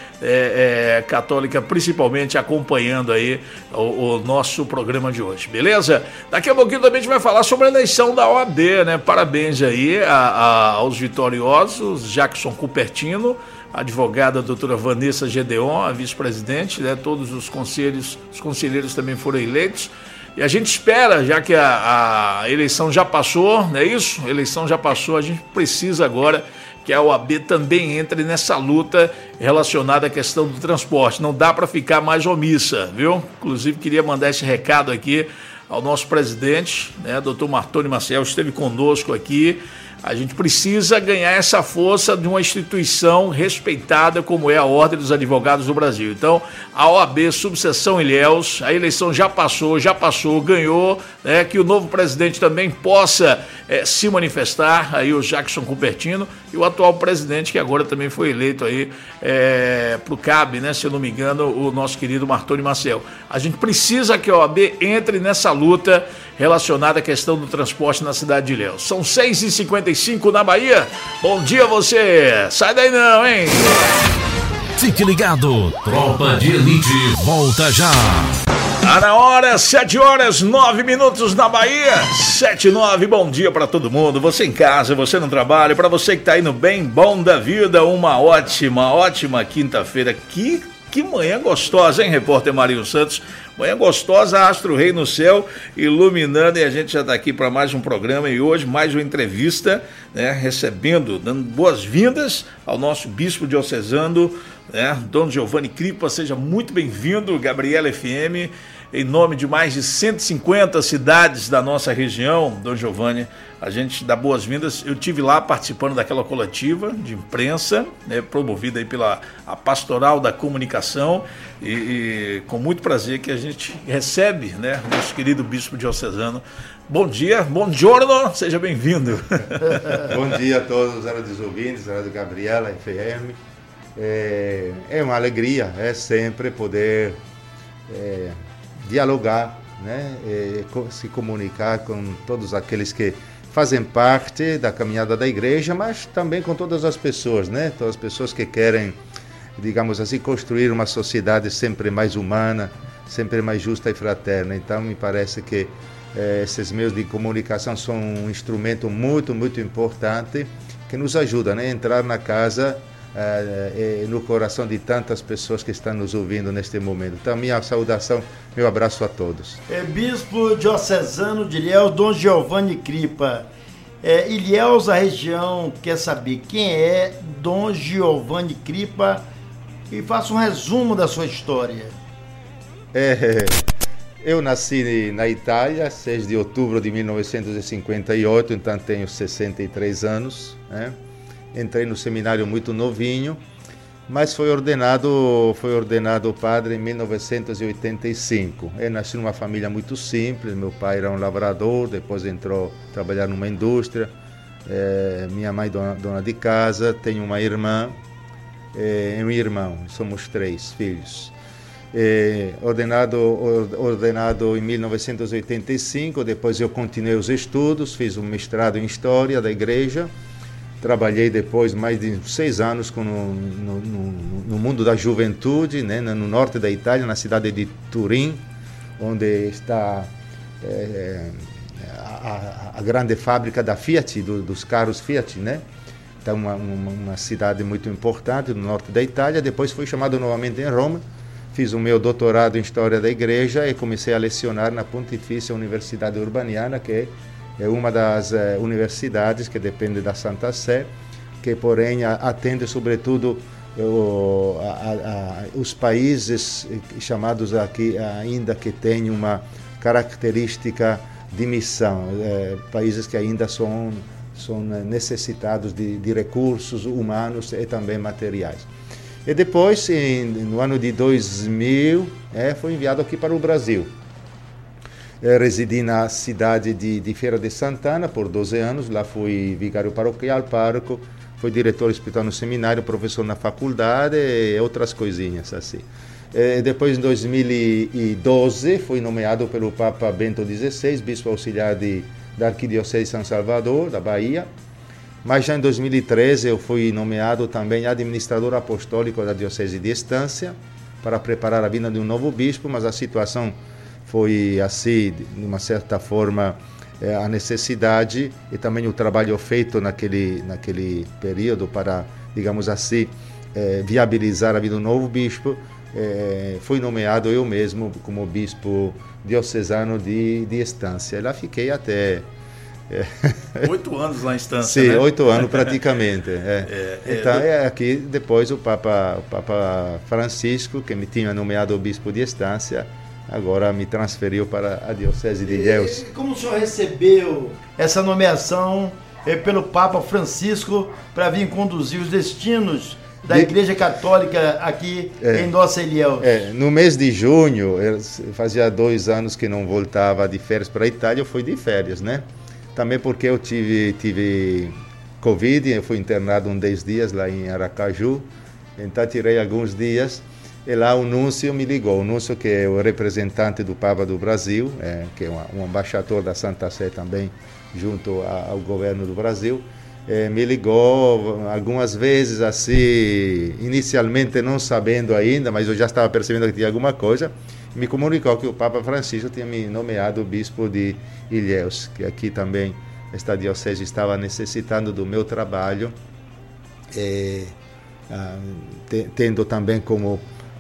é, é, católica principalmente, acompanhando aí o, o nosso programa de hoje, beleza? Daqui a pouquinho também a gente vai falar sobre a eleição da O A B, né? Parabéns aí a, a, aos vitoriosos, Jackson Cupertino, a advogada a doutora Vanessa Gedeon, a vice-presidente, né? Todos os conselhos, os conselheiros também foram eleitos. E a gente espera, já que a, a eleição já passou, não é isso? A eleição já passou, a gente precisa agora que a O A B também entre nessa luta relacionada à questão do transporte. Não dá para ficar mais omissa, viu? Inclusive, queria mandar esse recado aqui ao nosso presidente, né? doutor Martoni Maciel, esteve conosco aqui. A gente precisa ganhar essa força de uma instituição respeitada como é a Ordem dos Advogados do Brasil. Então, a O A B, subseção Ilhéus, a eleição já passou, já passou, ganhou, né, que o novo presidente também possa é, se manifestar, aí o Jackson Cupertino, e o atual presidente, que agora também foi eleito aí é, para o C A B, né, se eu não me engano, o nosso querido Martoni Maciel. A gente precisa que a O A B entre nessa luta relacionada à questão do transporte na cidade de Ilhéus. São seis e cinquenta e cinco na Bahia. Bom dia você. Sai daí não, hein? Fique ligado. Tropa de Elite volta já. Tá na hora, sete horas, nove minutos na Bahia. sete e nove, bom dia pra todo mundo. Você em casa, você no trabalho, pra você que tá indo bem, bom da vida, uma ótima, ótima quinta-feira. Que, que manhã gostosa, hein, repórter Marinho Santos? Manhã gostosa, Astro Rei no céu, iluminando, e a gente já está aqui para mais um programa e hoje mais uma entrevista, né, recebendo, dando boas-vindas ao nosso bispo diocesano, né, Dom Giovanni Cripa. Seja muito bem-vindo, Gabriela F M, em nome de mais de cento e cinquenta cidades da nossa região. Dom Giovanni, a gente dá boas-vindas. Eu estive lá participando daquela coletiva de imprensa, né, promovida aí pela a Pastoral da Comunicação, e, e com muito prazer que a gente recebe, né, nosso querido bispo diocesano. Bom dia, bom giorno, seja bem-vindo. Bom dia a todos os rádios ouvintes, a Rádio Gabriela F M. É, é uma alegria, é sempre poder é, dialogar, né, é, se comunicar com todos aqueles que fazem parte da caminhada da igreja, mas também com todas as pessoas, né, todas as pessoas que querem, digamos assim, construir uma sociedade sempre mais humana, sempre mais justa e fraterna. Então, me parece que eh, esses meios de comunicação são um instrumento muito, muito importante que nos ajuda, né, a entrar na casa, eh, no coração de tantas pessoas que estão nos ouvindo neste momento. Então, minha saudação, meu abraço a todos. É, Bispo diocesano de Ilhéus, Dom Giovanni Cripa. É, Ilhéus, a região, quer saber quem é Dom Giovanni Cripa, e faça um resumo da sua história. É, eu nasci na Itália, seis de outubro de mil novecentos e cinquenta e oito, então tenho sessenta e três anos, né? Entrei no seminário muito novinho, mas fui ordenado, fui ordenado padre em mil novecentos e oitenta e cinco. Eu nasci numa família muito simples, meu pai era um lavrador, depois entrou a trabalhar numa indústria, é, minha mãe dona, dona de casa, tenho uma irmã, e um irmão, somos três filhos. É, ordenado, ordenado em mil novecentos e oitenta e cinco, depois eu continuei os estudos, fiz um mestrado em História da Igreja, trabalhei depois mais de seis anos com, no, no, no, no mundo da juventude, né, no norte da Itália, na cidade de Turim, onde está é, a, a grande fábrica da Fiat, do, dos carros Fiat, né? Então, uma, uma, uma cidade muito importante no norte da Itália. Depois fui chamado novamente em Roma, fiz o meu doutorado em História da Igreja e comecei a lecionar na Pontifícia Universidade Urbaniana, que é uma das eh, universidades que depende da Santa Sé, que porém a, atende sobretudo o, a, a, os países chamados aqui ainda que têm uma característica de missão, eh, países que ainda são são necessitados de, de recursos humanos e também materiais. E depois, em, no ano de dois mil, é, foi enviado aqui para o Brasil. É, residi na cidade de, de Feira de Santana por doze anos, lá fui vigário paroquial, pároco, fui diretor espiritual no seminário, professor na faculdade e outras coisinhas assim. E depois, em dois mil e doze, fui nomeado pelo Papa Bento dezesseis, bispo auxiliar de da Arquidiocese de São Salvador, da Bahia, mas já em dois mil e treze eu fui nomeado também administrador apostólico da Diocese de Estância, para preparar a vinda de um novo bispo, mas a situação foi assim, de uma certa forma, a necessidade e também o trabalho feito naquele, naquele período para, digamos assim, viabilizar a vinda de um novo bispo, fui nomeado eu mesmo como bispo diocesano de, de Estância. Lá fiquei até... Oito anos lá em Estância, Sim, né? oito anos praticamente. É. É, então, é, aqui depois o Papa, o Papa Francisco, que me tinha nomeado bispo de Estância, agora me transferiu para a Diocese de Ilhéus. Como o senhor recebeu essa nomeação eh, pelo Papa Francisco para vir conduzir os destinos da Igreja Católica aqui é, em nossa Ilhéus. É, no mês de junho, fazia dois anos que não voltava de férias para a Itália, eu fui de férias, né? Também porque eu tive, tive Covid, eu fui internado uns dez dias lá em Aracaju, então tirei alguns dias, e lá o Núncio me ligou, o Núncio que é o representante do Papa do Brasil, é, que é um, um embaixador da Santa Sé também, junto a, ao governo do Brasil, é, me ligou algumas vezes assim, inicialmente não sabendo ainda, mas eu já estava percebendo que tinha alguma coisa, me comunicou que o Papa Francisco tinha me nomeado bispo de Ilhéus, que aqui também esta diocese estava necessitando do meu trabalho, é, ah, tendo também como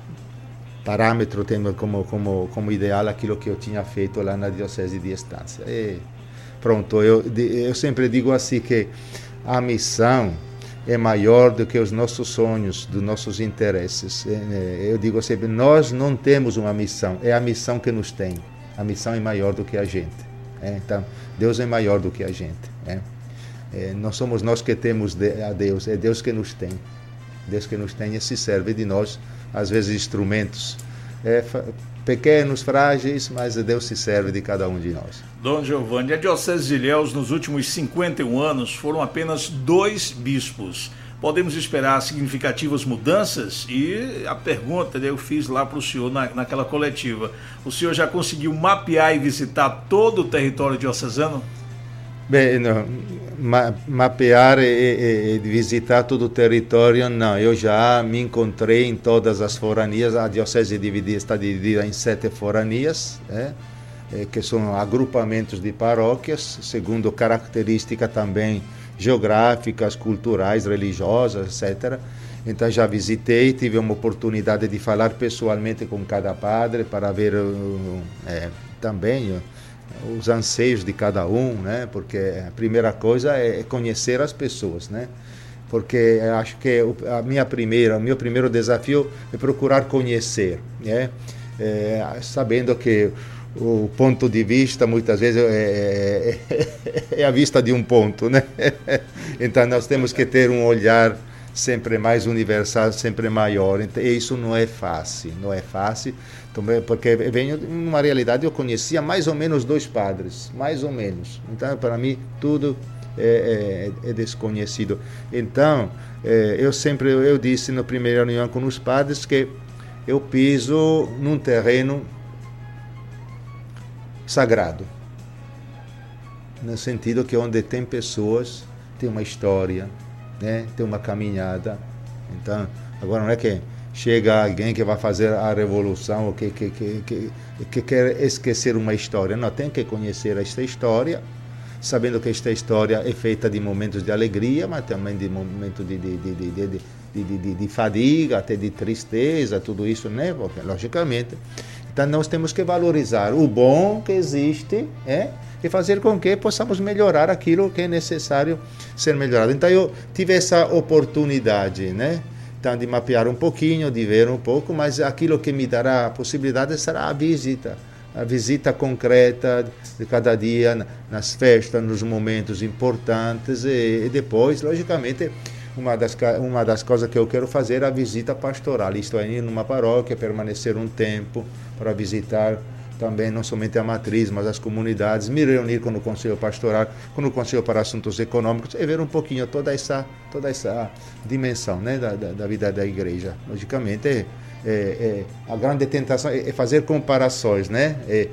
parâmetro, tendo como, como, como ideal aquilo que eu tinha feito lá na diocese de Estância. E pronto, eu, eu sempre digo assim que a missão é maior do que os nossos sonhos, dos nossos interesses. Eu digo sempre, nós não temos uma missão, é a missão que nos tem. A missão é maior do que a gente. É, então, Deus é maior do que a gente. É. É, não somos nós que temos a Deus, é Deus que nos tem. Deus que nos tem e se serve de nós, às vezes instrumentos é, pequenos, frágeis, mas Deus se serve de cada um de nós. Dom Giovanni, a Diocese de Ilhéus nos últimos cinquenta e um anos foram apenas dois bispos. Podemos esperar significativas mudanças? E a pergunta que eu fiz lá para o senhor na, naquela coletiva, o senhor já conseguiu mapear e visitar todo o território diocesano? Bem, não, ma, mapear e, e, e visitar todo o território, não. Eu já me encontrei em todas as foranias. A diocese dividida, está dividida em sete foranias, é, é, que são agrupamentos de paróquias, segundo características também geográficas, culturais, religiosas, etcétera. Então já visitei, tive uma oportunidade de falar pessoalmente com cada padre para ver é, também os anseios de cada um, né? Porque a primeira coisa é conhecer as pessoas, né? Porque eu acho que a minha primeira, o meu primeiro desafio é procurar conhecer, né? É, sabendo que o ponto de vista muitas vezes é, é, é a vista de um ponto, né? Então nós temos que ter um olhar sempre mais universal, sempre maior. Então, isso não é fácil, não é fácil, porque venho de uma realidade, eu conhecia mais ou menos dois padres, mais ou menos. Então, para mim, tudo é, é, é desconhecido. Então, é, eu sempre, eu disse na primeira reunião com os padres que eu piso num terreno sagrado, no sentido que onde tem pessoas, tem uma história, né? Tem uma caminhada. Então, agora não é que chega alguém que vai fazer a revolução ou que, que, que, que, que quer esquecer uma história. Não, tem que conhecer esta história, sabendo que esta história é feita de momentos de alegria, mas também de momentos de, de, de, de, de, de, de, de, de fadiga, até de tristeza, tudo isso, né? Porque, logicamente. Então nós temos que valorizar o bom que existe, é, e fazer com que possamos melhorar aquilo que é necessário ser melhorado. Então eu tive essa oportunidade, né? Então, de mapear um pouquinho, de ver um pouco, mas aquilo que me dará a possibilidade será a visita, a visita concreta de cada dia, nas festas, nos momentos importantes, e, e depois, logicamente, Uma das, uma das coisas que eu quero fazer é a visita pastoral, isto é, ir numa paróquia, permanecer um tempo para visitar também não somente a matriz, mas as comunidades, me reunir com o Conselho Pastoral, com o Conselho para Assuntos Econômicos e ver um pouquinho toda essa, toda essa dimensão, né, da, da, da vida da igreja. Logicamente, é, é, é, a grande tentação é fazer comparações, né? É,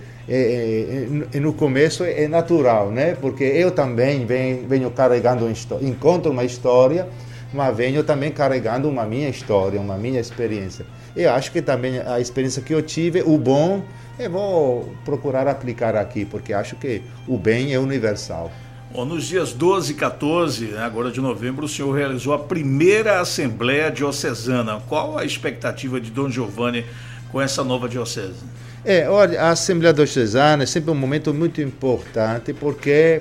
é, é, no começo é natural, né? Porque eu também venho, venho carregando, encontro uma história, mas venho também carregando uma minha história, uma minha experiência. Eu acho que também a experiência que eu tive, o bom, eu vou procurar aplicar aqui, porque acho que o bem é universal. Bom, nos dias doze e quatorze, né, agora de novembro, o senhor realizou a primeira Assembleia Diocesana. Qual a expectativa de Dom Giovanni com essa nova diocese? É, olha, a Assembleia Diocesana é sempre um momento muito importante, porque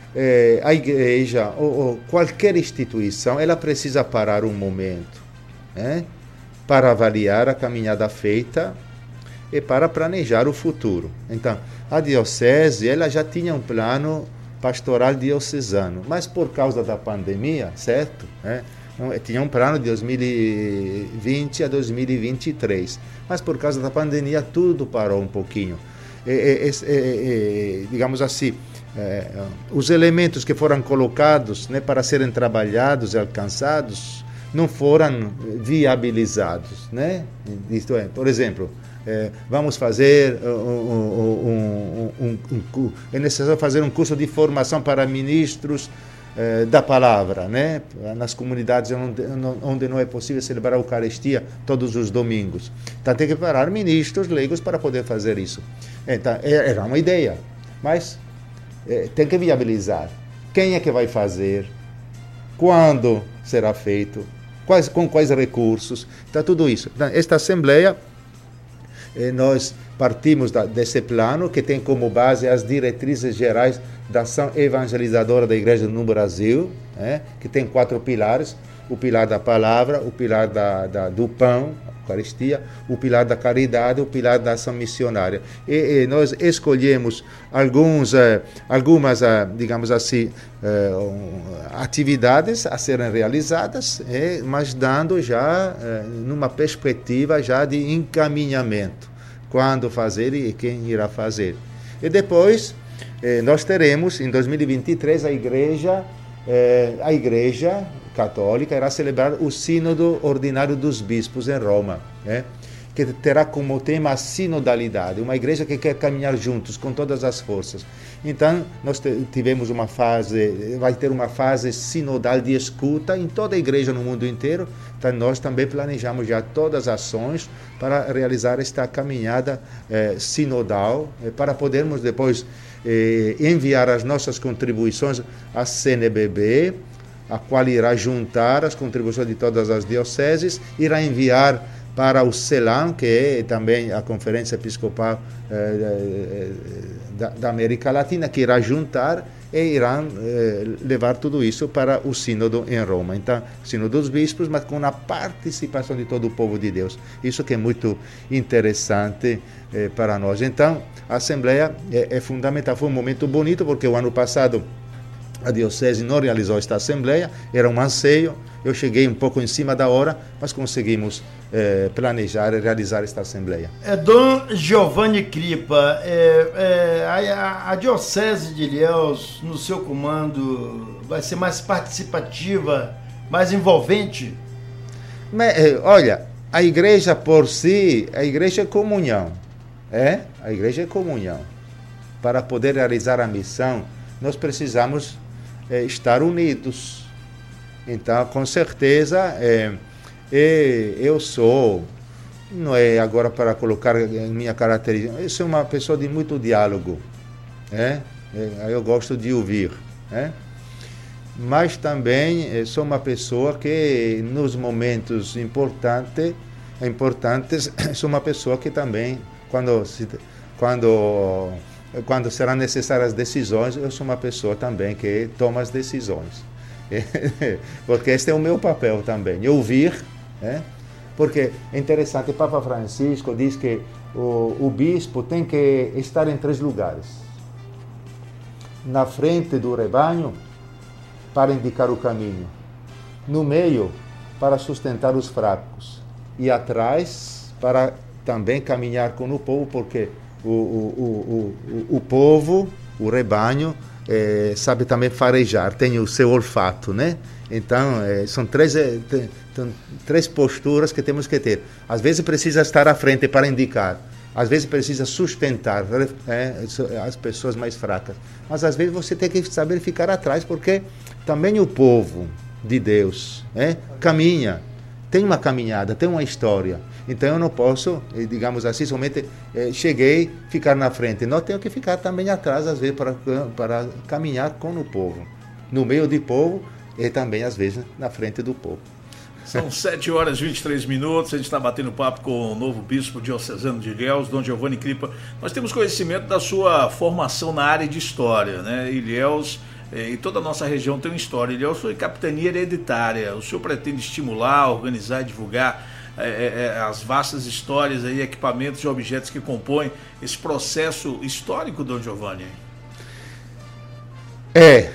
É, a igreja ou, ou qualquer instituição, ela precisa parar um momento, né, para avaliar a caminhada feita e para planejar o futuro. Então, a diocese, ela já tinha um plano pastoral diocesano. Mas por causa da pandemia, certo? É, tinha um plano de dois mil e vinte a dois mil e vinte e três. Mas por causa da pandemia tudo parou um pouquinho. É, é, é, é, digamos assim, é, os elementos que foram colocados, né, para serem trabalhados e alcançados não foram viabilizados, né? Isto é, por exemplo, é, vamos fazer um, um, um, um, é necessário fazer um curso de formação para ministros é, da palavra, né? Nas comunidades onde, onde não é possível celebrar a Eucaristia todos os domingos. Então tem que preparar ministros leigos para poder fazer isso. Então, era uma ideia, mas é, tem que viabilizar. Quem é que vai fazer? Quando será feito? Quais, com quais recursos? Então, tudo isso. Então, esta Assembleia, eh, nós partimos da, desse plano que tem como base as diretrizes gerais da ação evangelizadora da Igreja no Brasil, eh, que tem quatro pilares: o pilar da palavra, o pilar da, da, do pão, Eucaristia, o pilar da caridade, o pilar da ação missionária. E, e nós escolhemos alguns, eh, algumas, eh, digamos assim, eh, atividades a serem realizadas, eh, mas dando já eh, numa perspectiva já de encaminhamento, quando fazer e quem irá fazer. E depois eh, nós teremos, em dois mil e vinte e três, a Igreja, eh, a Igreja Católica irá celebrar o Sínodo Ordinário dos Bispos em Roma, né? Que terá como tema a sinodalidade, uma igreja que quer caminhar juntos com todas as forças. Então, nós tivemos uma fase, vai ter uma fase sinodal de escuta em toda a igreja no mundo inteiro. Então, nós também planejamos já todas as ações para realizar esta caminhada eh, sinodal, eh, para podermos depois eh, enviar as nossas contribuições à C N B B, a qual irá juntar as contribuições de todas as dioceses, irá enviar para o CELAM, que é também a Conferência Episcopal eh, da, da América Latina, que irá juntar e irão eh, levar tudo isso para o Sínodo em Roma. Então, Sínodo dos Bispos, mas com a participação de todo o povo de Deus. Isso que é muito interessante eh, para nós. Então, a Assembleia é, é fundamental. Foi um momento bonito, porque o ano passado a Diocese não realizou esta Assembleia, era um anseio, eu cheguei um pouco em cima da hora, mas conseguimos eh, planejar e realizar esta Assembleia. É, Dom Giovanni Cripa, é, é, a, a Diocese de Ilhéus, no seu comando, vai ser mais participativa, mais envolvente? Mas, eh, olha, a igreja por si, a igreja é comunhão, é? A igreja é comunhão. Para poder realizar a missão, nós precisamos é, estar unidos. Então, com certeza, é, é, eu sou, não é agora para colocar minha característica, eu sou uma pessoa de muito diálogo, é? É, eu gosto de ouvir, é? Mas também é, sou uma pessoa que nos momentos importantes, importantes sou uma pessoa que também, quando se, quando Quando serão necessárias decisões, eu sou uma pessoa também que toma as decisões. Porque este é o meu papel também, ouvir, né? Porque é interessante, o Papa Francisco diz que o, o bispo tem que estar em três lugares. Na frente do rebanho, para indicar o caminho. No meio, para sustentar os fracos. E atrás, para também caminhar com o povo, porque O, o, o, o, o povo, o rebanho, é, sabe também farejar, tem o seu olfato, né? Então, é, são três, é, tem, tem três posturas que temos que ter. Às vezes precisa estar à frente para indicar, às vezes precisa sustentar é, as pessoas mais fracas, mas às vezes você tem que saber ficar atrás, porque também o povo de Deus é, caminha, tem uma caminhada, tem uma história. Então eu não posso, digamos assim, somente eh, cheguei ficar na frente. Não, tenho que ficar também atrás, às vezes, para, para caminhar com o povo. No meio do povo e também, às vezes, na frente do povo. São sete horas e vinte e três minutos, a gente está batendo papo com o novo bispo diocesano de Ilhéus, Dom Giovanni Cripa. Nós temos conhecimento da sua formação na área de história, né? Ilhéus eh, e toda a nossa região tem uma história. Ilhéus foi capitania hereditária. O senhor pretende estimular, organizar e divulgar É, é, as vastas histórias, aí, equipamentos e objetos que compõem esse processo histórico, Dom Giovanni? É,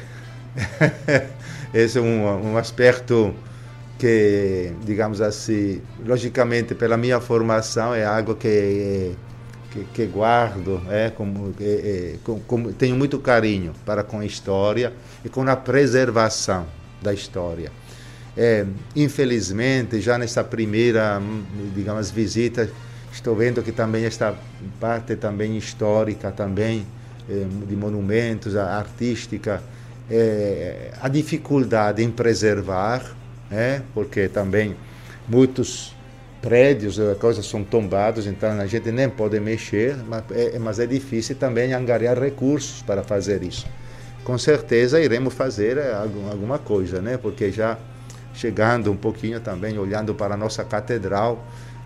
esse é um, um aspecto que, digamos assim, logicamente pela minha formação é algo que, que, que guardo, é, como, é, com, com, tenho muito carinho para com a história e com a preservação da história. É, infelizmente, já nessa primeira, digamos, visita, estou vendo que também esta parte também histórica, também é, de monumentos, a artística, é, a dificuldade em preservar, é, porque também muitos prédios, coisas são tombados, então a gente nem pode mexer, mas é, mas é difícil também angariar recursos para fazer isso. Com certeza iremos fazer alguma coisa, né? Porque já chegando um pouquinho também, olhando para a nossa catedral,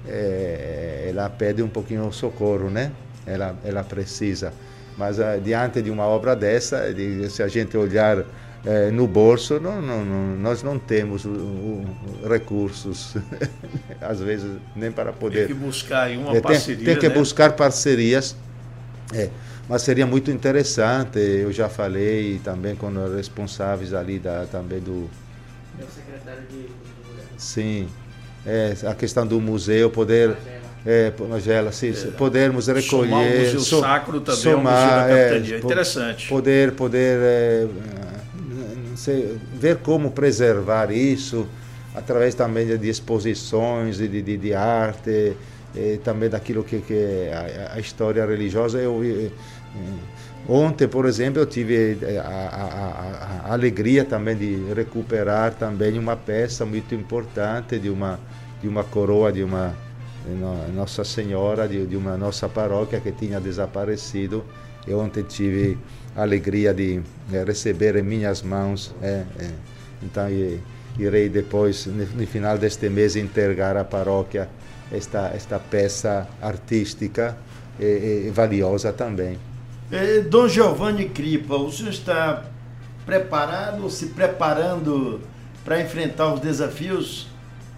é, ela pede um pouquinho socorro, né? Ela, ela precisa. Mas uh, diante de uma obra dessa, de, se a gente olhar é, no bolso, não, não, não, nós não temos o, o, recursos, às vezes nem para poder... Tem que buscar aí uma é, parceria, Tem, tem que né? buscar parcerias, é, mas seria muito interessante, eu já falei também com os responsáveis ali da, também do... Meu secretário de Cultura. Sim, é, a questão do museu, poder... É, Magela, se, se podermos recolher... Somar o Museu so, Sacro também, somar, o Museu da Capitania, é, interessante. Poder, poder é, não sei, ver como preservar isso, através também de exposições, de, de, de arte, e também daquilo que, que é a, a história religiosa. Eu, eu, ontem, por exemplo, eu tive a, a, a, a alegria também de recuperar também uma peça muito importante de uma, de uma coroa, de uma... Nossa Senhora, de, de uma nossa paróquia que tinha desaparecido. Eu ontem tive a alegria de é, receber em minhas mãos. É, é. Então, e, irei depois, no, no final deste mês, entregar à paróquia esta, esta peça artística e, e valiosa também. É, Dom Giovanni Cripa, o senhor está preparado ou se preparando para enfrentar os desafios?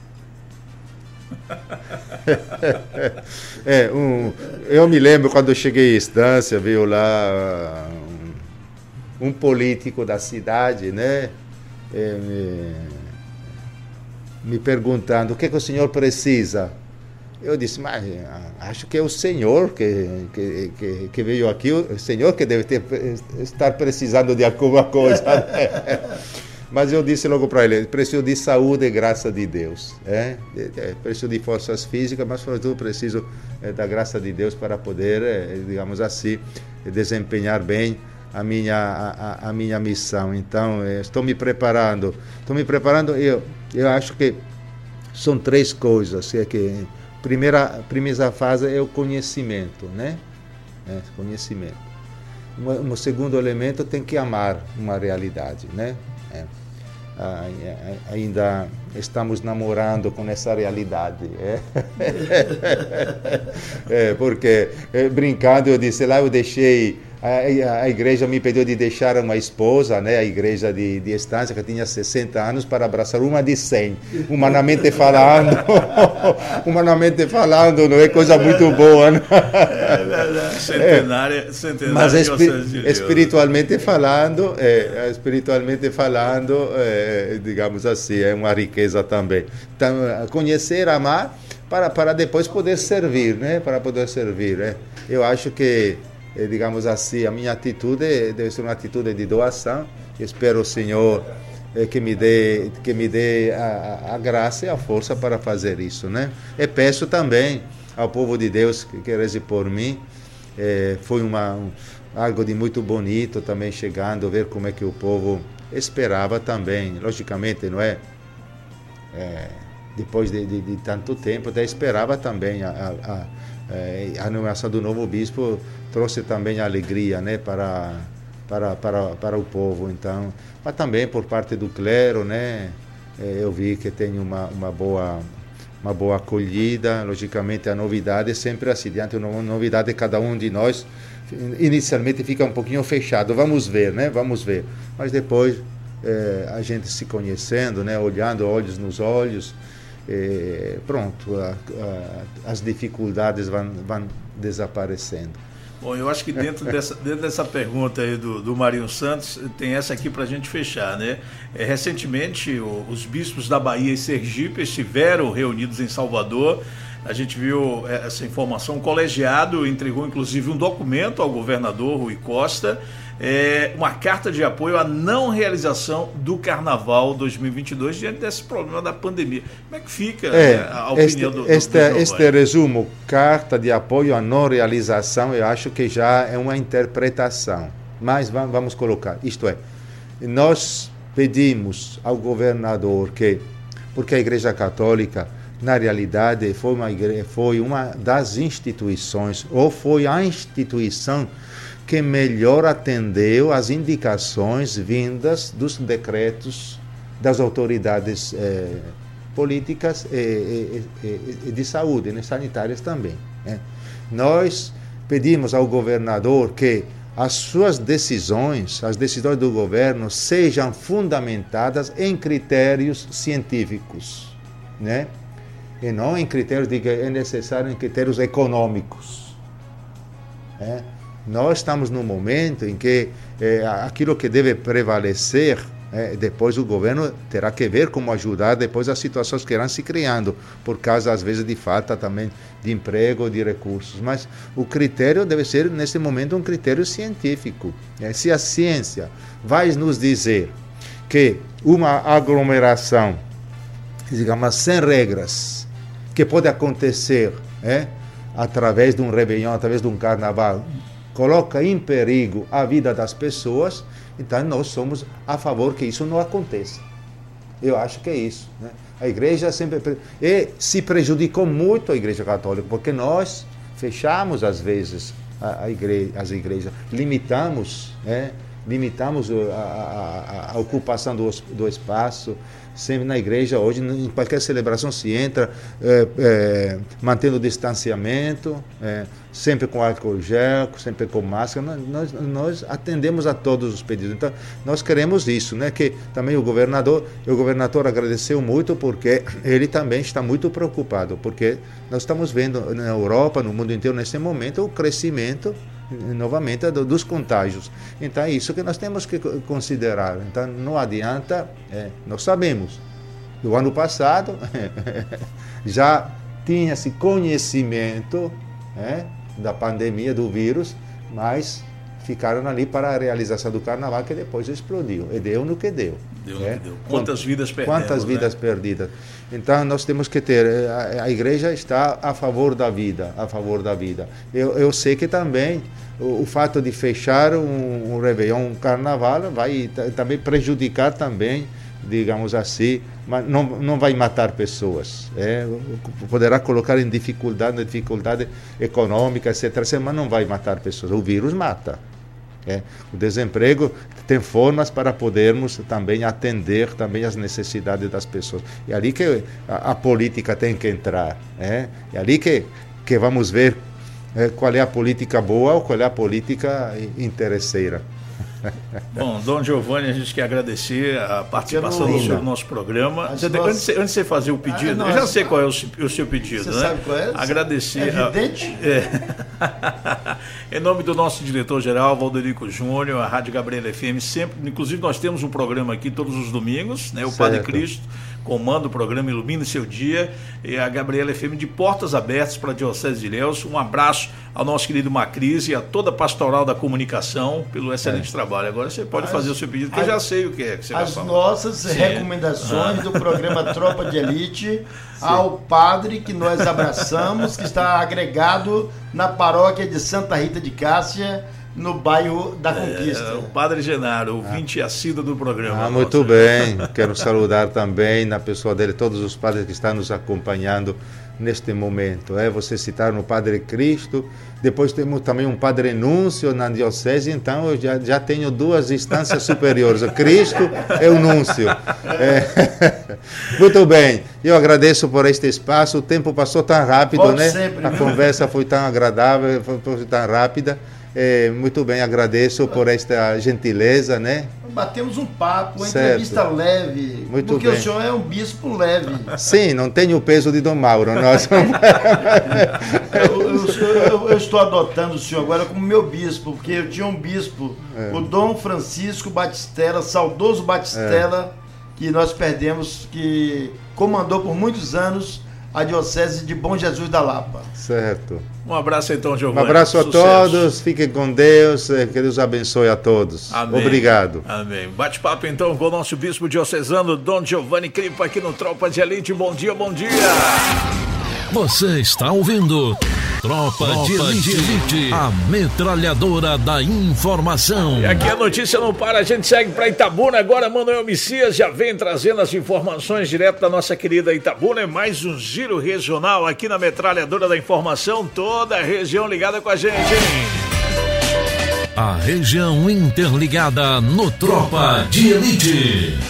É, um, eu me lembro quando eu cheguei à Estância, veio lá um, um político da cidade, né, é, me, me perguntando o que, que o senhor precisa. Eu disse, mas acho que é o senhor que, que, que, que veio aqui, o senhor que deve ter, estar precisando de alguma coisa. Né? Mas eu disse logo para ele, preciso de saúde e graça de Deus. É? Preciso de forças físicas, mas sobretudo preciso é, da graça de Deus para poder, é, digamos assim, desempenhar bem a minha, a, a minha missão. Então, é, estou me preparando. Estou me preparando, eu, eu acho que são três coisas. É que primeira, primeira fase é o conhecimento, né? É, conhecimento. Um, um segundo elemento tem que amar uma realidade, né? É. Ah, ainda estamos namorando com essa realidade, é? É, porque é, brincando eu disse lá, eu deixei a, a igreja me pediu de deixar uma esposa, né, a igreja de, de Estância, que tinha sessenta anos, para abraçar uma de cem, humanamente falando. Humanamente falando, não é coisa muito boa, né? É verdade, centenária, centenária. Mas espi espiritualmente falando, é, espiritualmente falando, é, digamos assim, é uma riqueza também. Então, conhecer, amar, para, para depois poder servir, né? Para poder servir, né? Eu acho que, digamos assim, a minha atitude deve ser uma atitude de doação. Espero o Senhor que me dê, que me dê a, a graça e a força para fazer isso, né? E peço também ao povo de Deus que, que reze por mim. É, foi uma, um, algo de muito bonito também, chegando, ver como é que o povo esperava também, logicamente, não é? É depois de, de, de tanto tempo, até esperava também a, a, a, a nomeação do novo bispo, trouxe também a alegria, né, para, para, para, para o povo. Então, mas também por parte do clero, né, eu vi que tem uma, uma, boa, uma boa acolhida. Logicamente, a novidade é sempre assim, diante de uma novidade, cada um de nós inicialmente fica um pouquinho fechado, vamos ver, né, vamos ver, mas depois é, a gente se conhecendo, né, olhando olhos nos olhos, é, pronto, a, a, as dificuldades vão, vão desaparecendo. Bom, eu acho que dentro dessa, dentro dessa pergunta aí do, do Marinho Santos, tem essa aqui para a gente fechar, né? É, recentemente, o, os bispos da Bahia e Sergipe estiveram reunidos em Salvador. A gente viu essa informação. O colegiado entregou, inclusive, um documento ao governador Rui Costa, é, uma carta de apoio à não realização do Carnaval dois mil e vinte e dois diante desse problema da pandemia. Como é que fica é, né, a opinião este, do, do, este, do este resumo, carta de apoio à não realização, eu acho que já é uma interpretação. Mas vamos colocar, isto é, nós pedimos ao governador que, porque a Igreja Católica, na realidade, foi uma, igreja, foi uma das instituições, ou foi a instituição que melhor atendeu às indicações vindas dos decretos das autoridades eh, políticas e, e, e de saúde, né, sanitárias também. Né. Nós pedimos ao governador que as suas decisões, as decisões do governo, sejam fundamentadas em critérios científicos, né? E não em critérios de que é necessário, em critérios econômicos. É. Nós estamos num momento em que é, aquilo que deve prevalecer, é, depois o governo terá que ver como ajudar depois as situações que irão se criando, por causa, às vezes, de falta também de emprego, de recursos. Mas o critério deve ser, nesse momento, um critério científico. É, se a ciência vai nos dizer que uma aglomeração, digamos, sem regras, que pode acontecer é, através de um réveillon, através de um carnaval, coloca em perigo a vida das pessoas, então nós somos a favor que isso não aconteça. Eu acho que é isso. Né? A igreja sempre... E se prejudicou muito a Igreja Católica, porque nós fechamos, às vezes, a, a igreja, as igrejas, limitamos, é, limitamos a, a, a ocupação do, do espaço. Sempre na igreja, hoje, em qualquer celebração se entra é, é, mantendo o distanciamento, é, sempre com álcool gel, sempre com máscara. Nós, nós atendemos a todos os pedidos. Então, nós queremos isso, né? Que também o governador, o governador agradeceu muito, porque ele também está muito preocupado, porque nós estamos vendo na Europa, no mundo inteiro, nesse momento, o crescimento novamente dos contágios. Então é isso que nós temos que considerar. Então não adianta, é, nós sabemos, no ano passado já tinha-se conhecimento é, da pandemia, do vírus, mas ficaram ali para a realização do carnaval, que depois explodiu, e deu no que deu. Deu no é. que deu. Quantas vidas perdemos, Quantas vidas né? perdidas. Então nós temos que ter, a, a igreja está a favor da vida, a favor da vida. Eu, eu sei que também o, o fato de fechar um, um réveillon, um carnaval, vai t- também prejudicar também, digamos assim, mas não, não vai matar pessoas. É, poderá colocar em dificuldade, dificuldade econômica, etcétera, mas não vai matar pessoas. O vírus mata. É, o desemprego tem formas para podermos também atender também as necessidades das pessoas. É ali que a, a política tem que entrar. É, é ali que, que vamos ver é, qual é a política boa ou qual é a política interesseira. Bom, Dom Giovanni, a gente quer agradecer a participação do senhor no nosso programa. Você, nós... antes, antes de você fazer o pedido, ah, eu já sei qual é o, o seu pedido. Você né? sabe qual é? Agradecer. É evidente? A... É. Em nome do nosso diretor-geral, Valderico Júnior, a Rádio Gabriela F M, sempre, inclusive nós temos um programa aqui todos os domingos, né? O certo. Padre Cristo comanda o programa Ilumine Seu Dia, e a Gabriela F M de portas abertas para a Diocese de Ilhéus. Um abraço ao nosso querido Macris e a toda a pastoral da comunicação pelo excelente é. trabalho. Agora você pode as, fazer o seu pedido, que as, eu já sei o que é que você vai falar. As nossas Sim. recomendações ah. do programa Tropa de Elite Sim. ao padre que nós abraçamos, que está agregado na paróquia de Santa Rita de Cássia, no bairro da Conquista. É, o Padre Genaro, ouvinte ah. assíduo do programa. Ah, muito bem. Quero saudar também na pessoa dele todos os padres que estão nos acompanhando neste momento. É, você citaram o Padre Cristo, depois temos também um Padre Núncio na Diocese, então eu já, já tenho duas instâncias superiores. O Cristo é o Núncio. É. Muito bem. Eu agradeço por este espaço. O tempo passou tão rápido, Pode né? Sempre, a conversa foi tão agradável, foi, foi tão rápida. É, muito bem, agradeço por esta gentileza, né? Batemos um papo, uma certo. entrevista leve, muito porque bem. O senhor é um bispo leve. Sim, não tenho o peso de Dom Mauro. Nós... o, o eu, eu estou adotando o senhor agora como meu bispo, porque eu tinha um bispo, é. o Dom Francisco Batistella, saudoso Batistella, é. que nós perdemos, que comandou por muitos anos a Diocese de Bom Jesus da Lapa. Certo. Um abraço então, Giovanni. Um abraço a Sucesso. todos, fiquem com Deus, que Deus abençoe a todos. Amém. Obrigado. Amém. Bate-papo então com o nosso bispo diocesano, Dom Giovanni Cripa, aqui no Tropa de Elite. Bom dia, bom dia. Você está ouvindo Tropa, Tropa de, Elite, de Elite, a metralhadora da informação. E aqui a notícia não para, a gente segue para Itabuna agora. Manuel Messias já vem trazendo as informações direto da nossa querida Itabuna. É mais um giro regional aqui na metralhadora da informação. Toda a região ligada com a gente, hein? A região interligada no Tropa de Elite.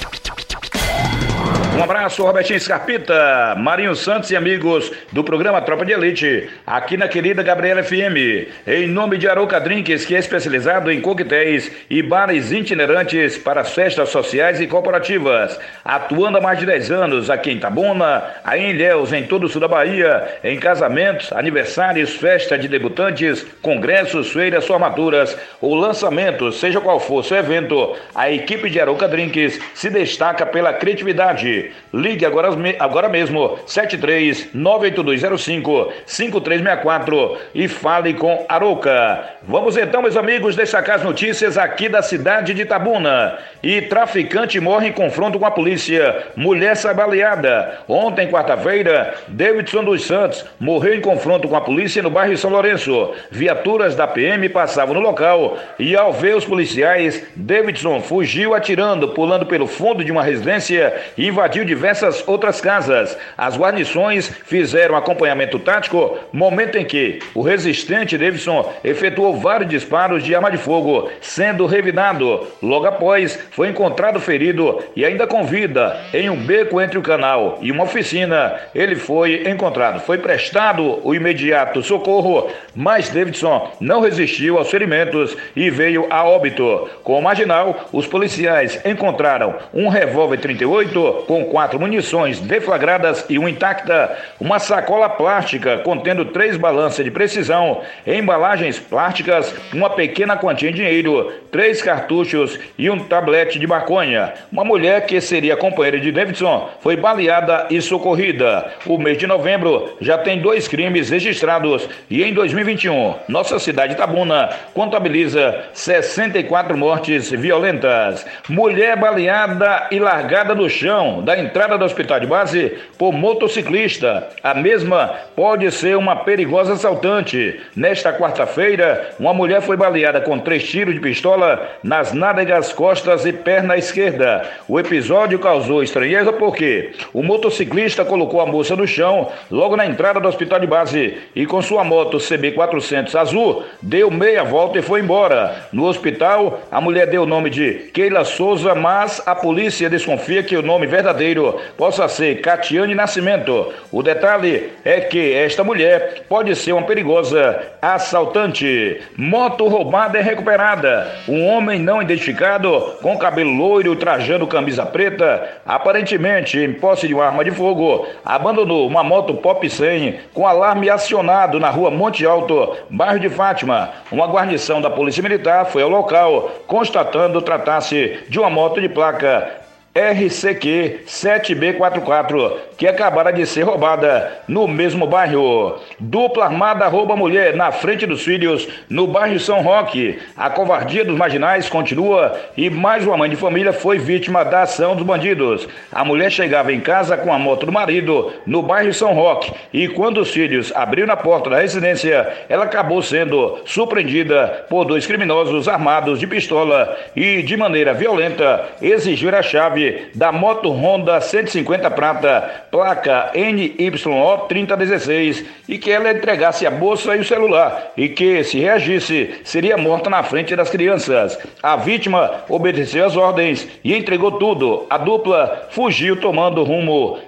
Um abraço, Robertinho Scarpita, Marinho Santos e amigos do programa Tropa de Elite, aqui na querida Gabriela F M, em nome de Arouca Drinks, que é especializado em coquetéis e bares itinerantes para as festas sociais e corporativas, atuando há mais de dez anos aqui em Itabuna, aí em Ilhéus, em todo o sul da Bahia, em casamentos, aniversários, festa de debutantes, congressos, feiras, formaturas ou lançamentos, seja qual for seu evento, a equipe de Arouca Drinks se destaca pela criatividade. Ligue agora, agora mesmo, sete três nove oito dois zero cinco cinco três seis quatro e fale com Arouca. Vamos então, meus amigos, destacar as notícias aqui da cidade de Itabuna. E traficante morre em confronto com a polícia. Mulher sai baleada. Ontem, quarta-feira, Davidson dos Santos morreu em confronto com a polícia no bairro São Lourenço. Viaturas da P M passavam no local e, ao ver os policiais, Davidson fugiu atirando, pulando pelo fundo de uma residência e invadiu diversas outras casas. As guarnições fizeram acompanhamento tático, momento em que o resistente Davidson efetuou vários disparos de arma de fogo, sendo revidado. Logo após, foi encontrado ferido e ainda com vida em um beco entre o canal e uma oficina. Ele foi encontrado. Foi prestado o imediato socorro, mas Davidson não resistiu aos ferimentos e veio a óbito. Com o marginal, os policiais encontraram um revólver trinta e oito com quatro munições deflagradas e uma intacta, uma sacola plástica contendo três balanças de precisão, embalagens plásticas, uma pequena quantia em dinheiro, três cartuchos e um tablete de maconha. Uma mulher que seria companheira de Davidson foi baleada e socorrida. O mês de novembro já tem dois crimes registrados e em dois mil e vinte e um, nossa cidade de Itabuna contabiliza sessenta e quatro mortes violentas. Mulher baleada e largada no chão da entrada do hospital de base por motociclista. A mesma pode ser uma perigosa assaltante. Nesta quarta-feira, uma mulher foi baleada com três tiros de pistola nas nádegas, costas e perna esquerda. O episódio causou estranheza porque o motociclista colocou a moça no chão logo na entrada do hospital de base e com sua moto C B quatrocentos azul deu meia volta e foi embora. No hospital, a mulher deu o nome de Keila Souza, mas a polícia desconfia que o nome verdadeiro possa ser Catiane Nascimento. O detalhe é que esta mulher pode ser uma perigosa assaltante. Moto roubada é recuperada. Um homem não identificado, com cabelo loiro, trajando camisa preta, aparentemente em posse de uma arma de fogo, abandonou uma moto Pop cem com alarme acionado na rua Monte Alto, bairro de Fátima. Uma guarnição da Polícia Militar foi ao local, constatando tratar-se de uma moto de placa R C Q sete B quarenta e quatro, que acabara de ser roubada no mesmo bairro. Dupla armada rouba mulher na frente dos filhos no bairro São Roque. A covardia dos marginais continua e mais uma mãe de família foi vítima da ação dos bandidos. A mulher chegava em casa com a moto do marido no bairro São Roque e quando os filhos abriram a porta da residência, ela acabou sendo surpreendida por dois criminosos armados de pistola e de maneira violenta exigiram a chave da moto Honda cento e cinquenta prata, placa N Y O trinta dezesseis, e que ela entregasse a bolsa e o celular, e que, se reagisse, seria morta na frente das crianças. A vítima obedeceu às ordens e entregou tudo. A dupla fugiu tomando rumo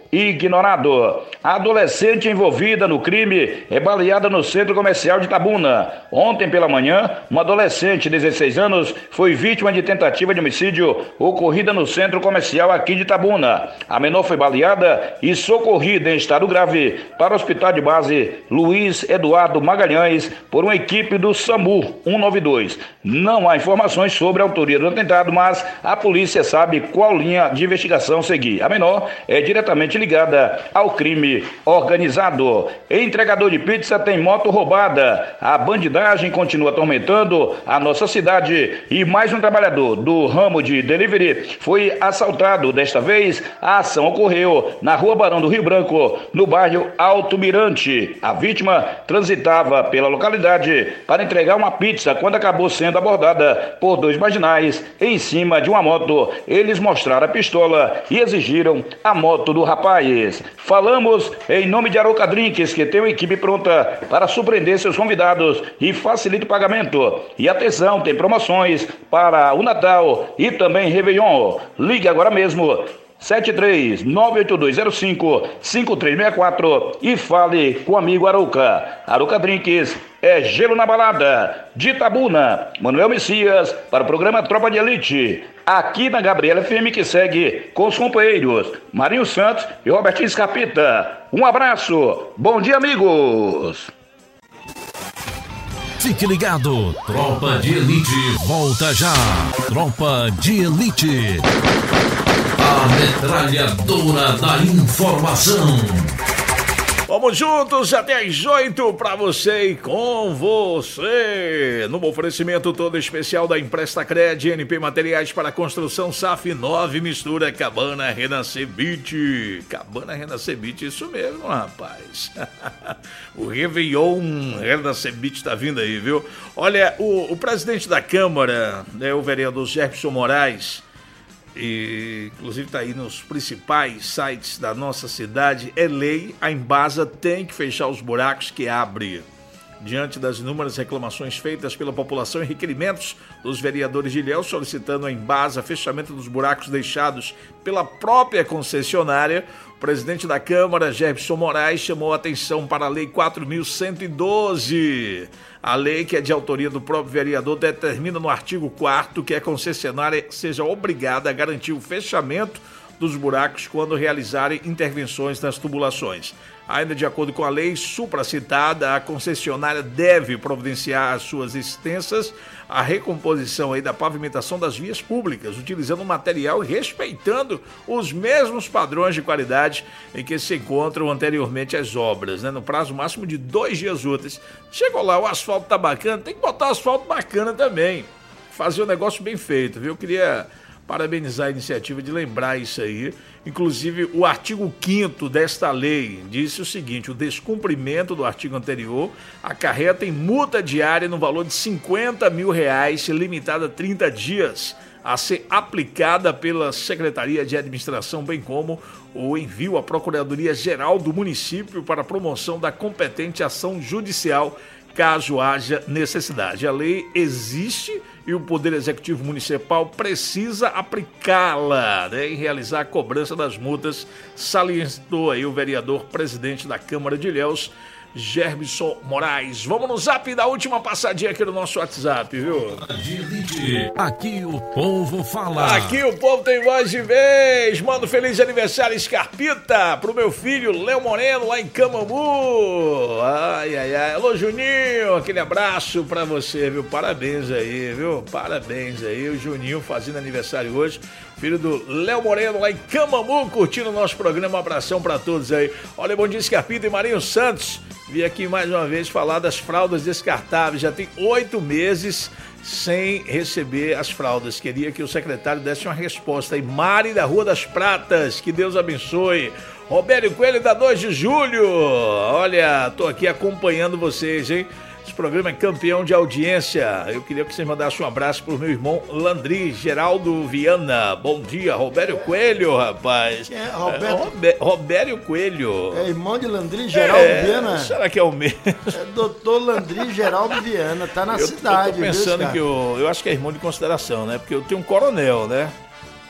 ignorado. A adolescente envolvida no crime é baleada no centro comercial de Itabuna. Ontem pela manhã, uma adolescente de dezesseis anos foi vítima de tentativa de homicídio ocorrida no centro comercial aqui de Itabuna. A menor foi baleada e socorrida em estado grave para o Hospital de Base Luiz Eduardo Magalhães por uma equipe do SAMU cento e noventa e dois. Não há informações sobre a autoria do atentado, mas a polícia sabe qual linha de investigação seguir. A menor é diretamente ligada ao crime organizado. Entregador de pizza tem moto roubada. A bandidagem continua atormentando a nossa cidade e mais um trabalhador do ramo de delivery foi assaltado. Desta vez, a ação ocorreu na Rua Barão do Rio Branco, no bairro Alto Mirante. A vítima transitava pela localidade para entregar uma pizza quando acabou sendo abordada por dois marginais em cima de uma moto. Eles mostraram a pistola e exigiram a moto do rapaz. Falamos em nome de Arouca Drinks, que tem uma equipe pronta para surpreender seus convidados e facilita o pagamento. E atenção, tem promoções para o Natal e também Réveillon. Ligue agora mesmo sete três nove oito dois zero cinco cinco três seis quatro e fale com o amigo Arouca. Arouca Drinks é gelo na balada. De Itabuna, Manuel Messias para o programa Tropa de Elite, aqui na Gabriela F M, que segue com os companheiros Marinho Santos e Robertinho Scarpita. Um abraço, bom dia, amigos. Fique ligado, Tropa de Elite volta já. Tropa de Elite, a metralhadora da informação. Vamos juntos até às oito para você e com você. No oferecimento todo especial da Empresta Cred, N P Materiais para Construção, S A F nove, mistura Cabana Renascer Beach. Cabana Renascer Beach, isso mesmo, rapaz. O Réveillon Renascer Beach tá vindo aí, viu? Olha, o, o presidente da Câmara, né, o vereador Jefferson Moraes, e inclusive está aí nos principais sites da nossa cidade, é lei, a Embasa tem que fechar os buracos que abre. Diante das inúmeras reclamações feitas pela população e requerimentos dos vereadores de Ilhéus solicitando a Embasa fechamento dos buracos deixados pela própria concessionária, o presidente da Câmara, Jefferson Moraes, chamou a atenção para a Lei quatro mil cento e doze. A lei, que é de autoria do próprio vereador, determina no artigo quarto que a concessionária seja obrigada a garantir o fechamento dos buracos quando realizarem intervenções nas tubulações. Ainda de acordo com a lei supracitada, a concessionária deve providenciar às suas extensas a recomposição aí da pavimentação das vias públicas, utilizando material e respeitando os mesmos padrões de qualidade em que se encontram anteriormente as obras, né? No prazo máximo de dois dias úteis. Chegou lá, o asfalto tá bacana, tem que botar asfalto bacana também. Fazer um negócio bem feito, viu? Eu queria parabenizar a iniciativa de lembrar isso aí. Inclusive, o artigo quinto desta lei disse o seguinte: o descumprimento do artigo anterior acarreta em multa diária no valor de cinquenta mil reais, limitada a trinta dias, a ser aplicada pela Secretaria de Administração, bem como o envio à Procuradoria-Geral do município para promoção da competente ação judicial, caso haja necessidade. A lei existe e o Poder Executivo Municipal precisa aplicá-la, né, e realizar a cobrança das multas, salientou aí o vereador presidente da Câmara de Ilhéus, Jefferson Moraes. Vamos no zap da última passadinha aqui no nosso WhatsApp, viu? Aqui o povo fala. Aqui o povo tem voz de vez. Manda um feliz aniversário, Scarpita, pro meu filho Léo Moreno, lá em Camamu. Ai, ai, ai. Alô, Juninho, aquele abraço pra você, viu? Parabéns aí, viu? Parabéns aí. O Juninho fazendo aniversário hoje. Filho do Léo Moreno, lá em Camamu, curtindo o nosso programa. Um abração pra todos aí. Olha, bom dia, Scarpita e Marinho Santos. Vim aqui mais uma vez falar das fraldas descartáveis. Já tem oito meses sem receber as fraldas. Queria que o secretário desse uma resposta aí. Mari da Rua das Pratas, que Deus abençoe. Roberto Coelho da dois de julho. Olha, tô aqui acompanhando vocês, hein? Esse programa é campeão de audiência. Eu queria que você mandasse um abraço pro meu irmão Landry Geraldo Viana. Bom dia, Roberto Coelho, rapaz. É, Roberto... é, Robe... Roberto Coelho. É irmão de Landry Geraldo é, Viana? Será que é o mesmo? É doutor Landry Geraldo Viana, tá na eu, cidade. Eu tô pensando viu, que eu, eu acho que é irmão de consideração, né? Porque eu tenho um coronel, né?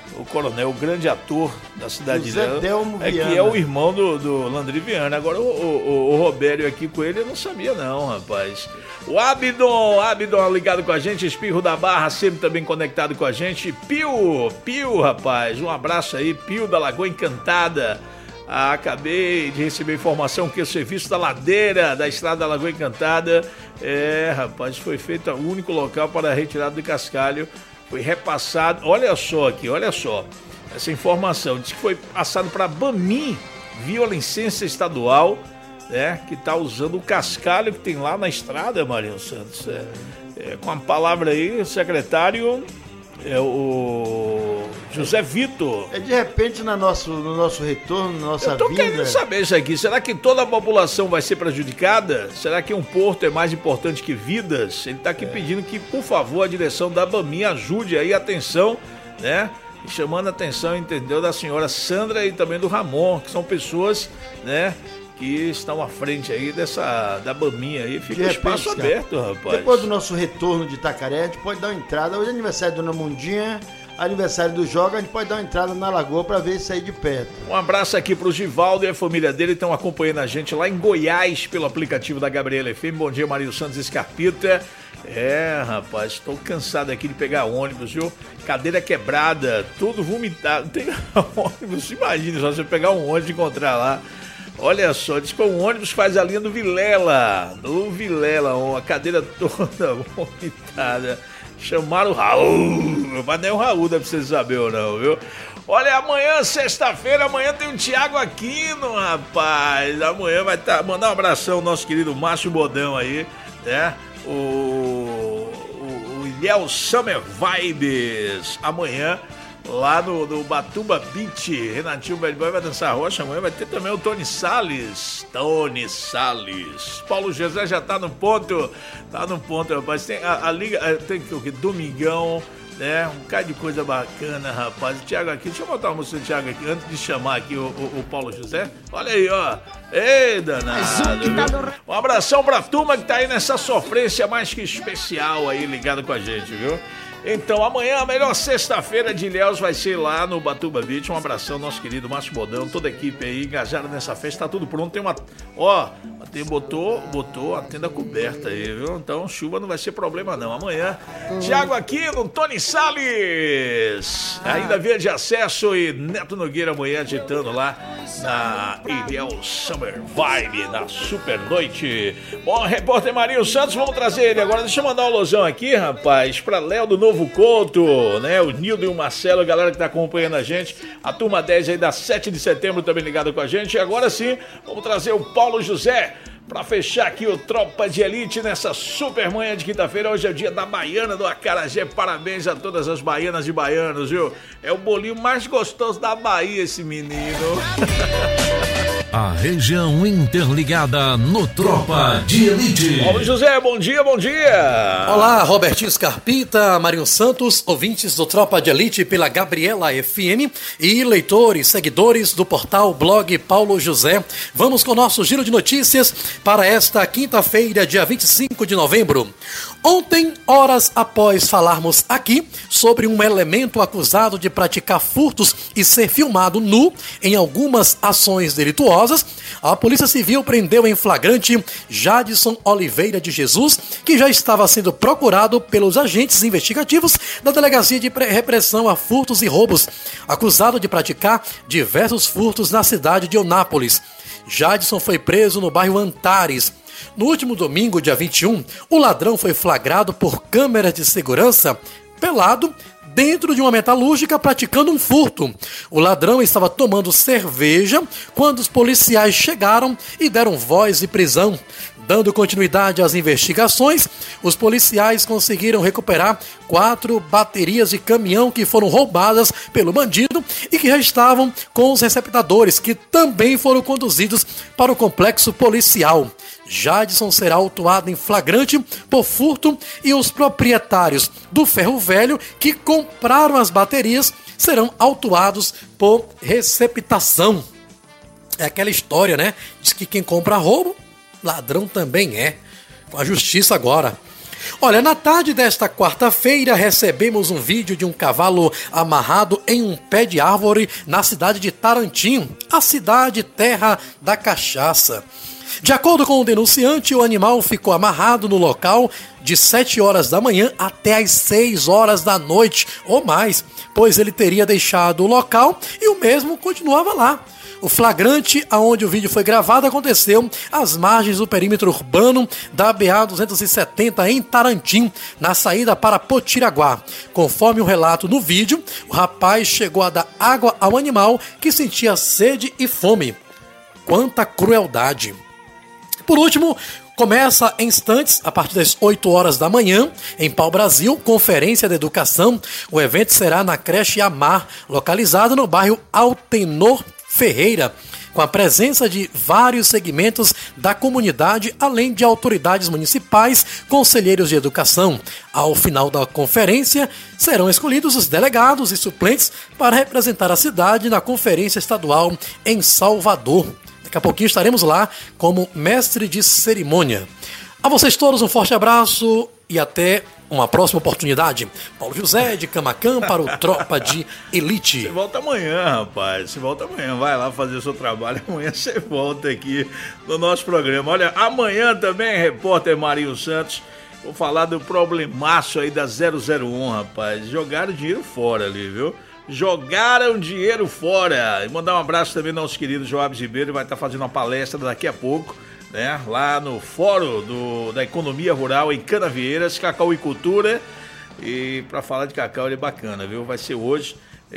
o coronel, o grande ator da cidade José dela, Delmo é Viana. que é o irmão do, do Landry Viana. Agora o, o, o Robério aqui com ele eu não sabia não, rapaz. O Abdon, Abdon ligado com a gente, Espirro da Barra sempre também conectado com a gente. Pio, Pio, rapaz, um abraço aí, Pio da Lagoa Encantada. Ah, acabei de receber informação que o serviço da ladeira da estrada da Lagoa Encantada, é, rapaz, foi feito o único local para a retirada do cascalho. Foi repassado, olha só aqui, olha só, essa informação, diz que foi passado para Bami, viu a licença estadual, né, que está usando o cascalho que tem lá na estrada, Marinho Santos. É, é, com a palavra aí, o secretário, é o José Vitor. É de repente na nosso, no nosso retorno, na nossa Eu tô vinda... querendo saber isso aqui, será que toda a população vai ser prejudicada? Será que um porto é mais importante que vidas? Ele tá aqui é. pedindo que, por favor, a direção da Bami ajude aí a atenção, né? E chamando a atenção, entendeu, da senhora Sandra e também do Ramon, que são pessoas, né, que estão à frente aí dessa, da Bami aí, fica o espaço cara, aberto, rapaz. Depois do nosso retorno de Itacaré, a gente pode dar uma entrada, hoje é aniversário da Dona Mundinha, aniversário do Joga, a gente pode dar uma entrada na Lagoa para ver isso aí de perto. Um abraço aqui pro Givaldo e a família dele, estão acompanhando a gente lá em Goiás pelo aplicativo da Gabriela F M. Bom dia, Marinho Santos Escarpita. É, rapaz, estou cansado aqui de pegar ônibus, viu? Cadeira quebrada, tudo vomitado. Tem ônibus, imagina só você pegar um ônibus e encontrar lá. Olha só, diz que o ônibus faz a linha do Vilela, do Vilela, uma cadeira toda vomitada. Chamaram o Raul, mas não é o Raul, deve você saber ou não, viu? Olha, amanhã, sexta-feira, amanhã tem o Thiago Aquino, rapaz. Amanhã vai estar, tá, mandar um abração ao nosso querido Márcio Bodão aí, né? O, o, o Ilhéu Summer Vibes, amanhã, lá no, no Batuba Beach. Renatinho Bad Boy vai dançar rocha, amanhã vai ter também o Tony Salles. Tony Salles. Paulo José já tá no ponto, tá no ponto, rapaz. Tem a, a liga, tem o que? Domingão, né? Um cara de coisa bacana, rapaz. O Thiago aqui, deixa eu botar a música do Thiago aqui, antes de chamar aqui o, o, o Paulo José. Olha aí, ó. Ei, danado. Um abração pra turma que tá aí nessa sofrência mais que especial aí, ligado com a gente, viu? Então, amanhã, a melhor sexta-feira de Ilhéus vai ser lá no Batuba Beach. Um abração, nosso querido Márcio Bodão, toda a equipe aí engajada nessa festa. Tá tudo pronto. Tem uma. Ó, tem, botou, botou a tenda coberta aí, viu? Então, chuva não vai ser problema, não. Amanhã, Thiago Aquino, Tony Salles, ainda via de acesso e Neto Nogueira amanhã agitando lá na Ilhéus Summer Vibe, na super noite. Bom, repórter Marinho Santos, vamos trazer ele agora. Deixa eu mandar um alôzão aqui, rapaz, pra Léo do Novo Couto, né? O Nildo e o Marcelo, a galera que tá acompanhando a gente. A turma dez aí da sete de setembro também ligado com a gente. E agora sim, vamos trazer o Paulo José para fechar aqui o Tropa de Elite nessa super manhã de quinta-feira. Hoje é o dia da Baiana do Acarajé. Parabéns a todas as baianas e baianos, viu? É o bolinho mais gostoso da Bahia, esse menino. A região interligada no Tropa de Elite. Paulo José, bom dia, bom dia. Olá, Robertinho Scarpita, Marinho Santos, ouvintes do Tropa de Elite pela Gabriela F M e leitores, seguidores do portal Blog Paulo José. Vamos com o nosso giro de notícias para esta quinta-feira, dia vinte e cinco de novembro. Ontem, horas após falarmos aqui sobre um elemento acusado de praticar furtos e ser filmado nu em algumas ações delituosas, a Polícia Civil prendeu em flagrante Jadson Oliveira de Jesus, que já estava sendo procurado pelos agentes investigativos da Delegacia de Repressão a Furtos e Roubos, acusado de praticar diversos furtos na cidade de Eunápolis. Jadson foi preso no bairro Antares. No último domingo, dia vinte e um, o ladrão foi flagrado por câmeras de segurança pelado dentro de uma metalúrgica praticando um furto. O ladrão estava tomando cerveja quando os policiais chegaram e deram voz de prisão. Dando continuidade às investigações, os policiais conseguiram recuperar quatro baterias de caminhão que foram roubadas pelo bandido e que já estavam com os receptadores, que também foram conduzidos para o complexo policial. Jadson será autuado em flagrante por furto e os proprietários do ferro velho que compraram as baterias serão autuados por receptação. É aquela história, né? Diz que quem compra roubo, ladrão também é. Com a justiça agora. Olha, na tarde desta quarta-feira recebemos um vídeo de um cavalo amarrado em um pé de árvore na cidade de Tarantim, a cidade terra da cachaça. De acordo com o denunciante, o animal ficou amarrado no local de sete horas da manhã até as seis horas da noite, ou mais, pois ele teria deixado o local e o mesmo continuava lá. O flagrante aonde o vídeo foi gravado aconteceu às margens do perímetro urbano da B A duzentos e setenta em Tarantim, na saída para Potiraguá. Conforme o relato no vídeo, o rapaz chegou a dar água ao animal que sentia sede e fome. Quanta crueldade! Por último, começa em instantes, a partir das oito horas da manhã, em Pau-Brasil, Conferência de Educação. O evento será na creche Amar, localizado no bairro Altenor Ferreira, com a presença de vários segmentos da comunidade, além de autoridades municipais, conselheiros de educação. Ao final da conferência, serão escolhidos os delegados e suplentes para representar a cidade na Conferência Estadual em Salvador. Daqui a pouquinho estaremos lá como mestre de cerimônia. A vocês todos um forte abraço e até uma próxima oportunidade. Paulo José de Camacan para o Tropa de Elite. Você volta amanhã, rapaz. Você volta amanhã. Vai lá fazer o seu trabalho. Amanhã você volta aqui no nosso programa. Olha, amanhã também, repórter Marinho Santos, vou falar do problemaço aí da zero zero um, rapaz. Jogaram dinheiro fora ali, viu? Jogaram dinheiro fora. E mandar um abraço também ao nosso querido Joabes Ribeiro, vai estar fazendo uma palestra daqui a pouco, né? Lá no Fórum do, da Economia Rural em Canavieiras, Cacauicultura. E para falar de cacau ele é bacana, viu? Vai ser hoje,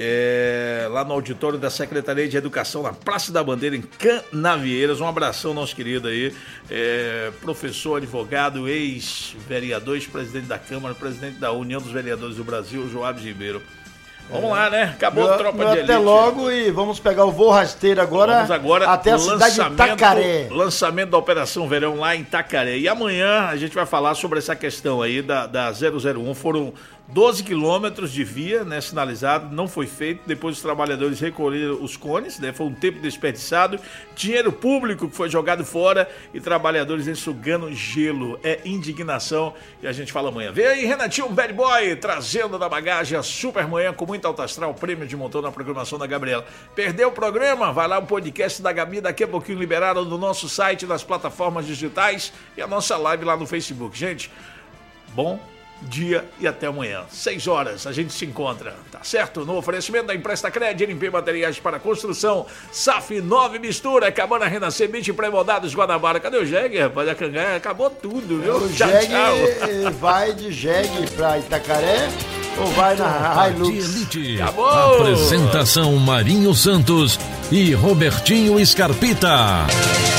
é, lá no auditório da Secretaria de Educação, na Praça da Bandeira, em Canavieiras. Um abração, nosso querido aí, é, professor, advogado, ex-vereador, ex-presidente da Câmara, presidente da União dos Vereadores do Brasil, Joabes Ribeiro. Vamos é. lá, né? Acabou meu, a Tropa de Elite. Até logo e vamos pegar o voo rasteiro agora, vamos agora até a cidade de Itacaré. Lançamento da Operação Verão lá em Itacaré. E amanhã a gente vai falar sobre essa questão aí da, da zero zero um. Foram doze quilômetros de via, né, sinalizado, não foi feito. Depois os trabalhadores recolheram os cones, né? Foi um tempo desperdiçado. Dinheiro público que foi jogado fora e trabalhadores ensugando gelo. É indignação. E a gente fala amanhã. Vem aí, Renatinho Bad Boy, trazendo da bagagem a super manhã com muito alto astral, prêmio de motor na programação da Gabriela. Perdeu o programa? Vai lá, o podcast da Gabi, daqui a pouquinho liberado no nosso site, nas plataformas digitais e a nossa live lá no Facebook. Gente, bom dia e até amanhã. seis horas, a gente se encontra, tá certo? No oferecimento da Empresta Cred, N P Materiais para Construção, S A F nove Mistura, Cabana Renascer, Beach Pré-Moldados, Guanabara. Cadê o jegue, rapaz? A canganha acabou tudo, viu? O tchau, jegue tchau. Vai de jegue pra Itacaré ou vai na Hilux? Elite. Acabou. Apresentação Marinho Santos e Robertinho Scarpita.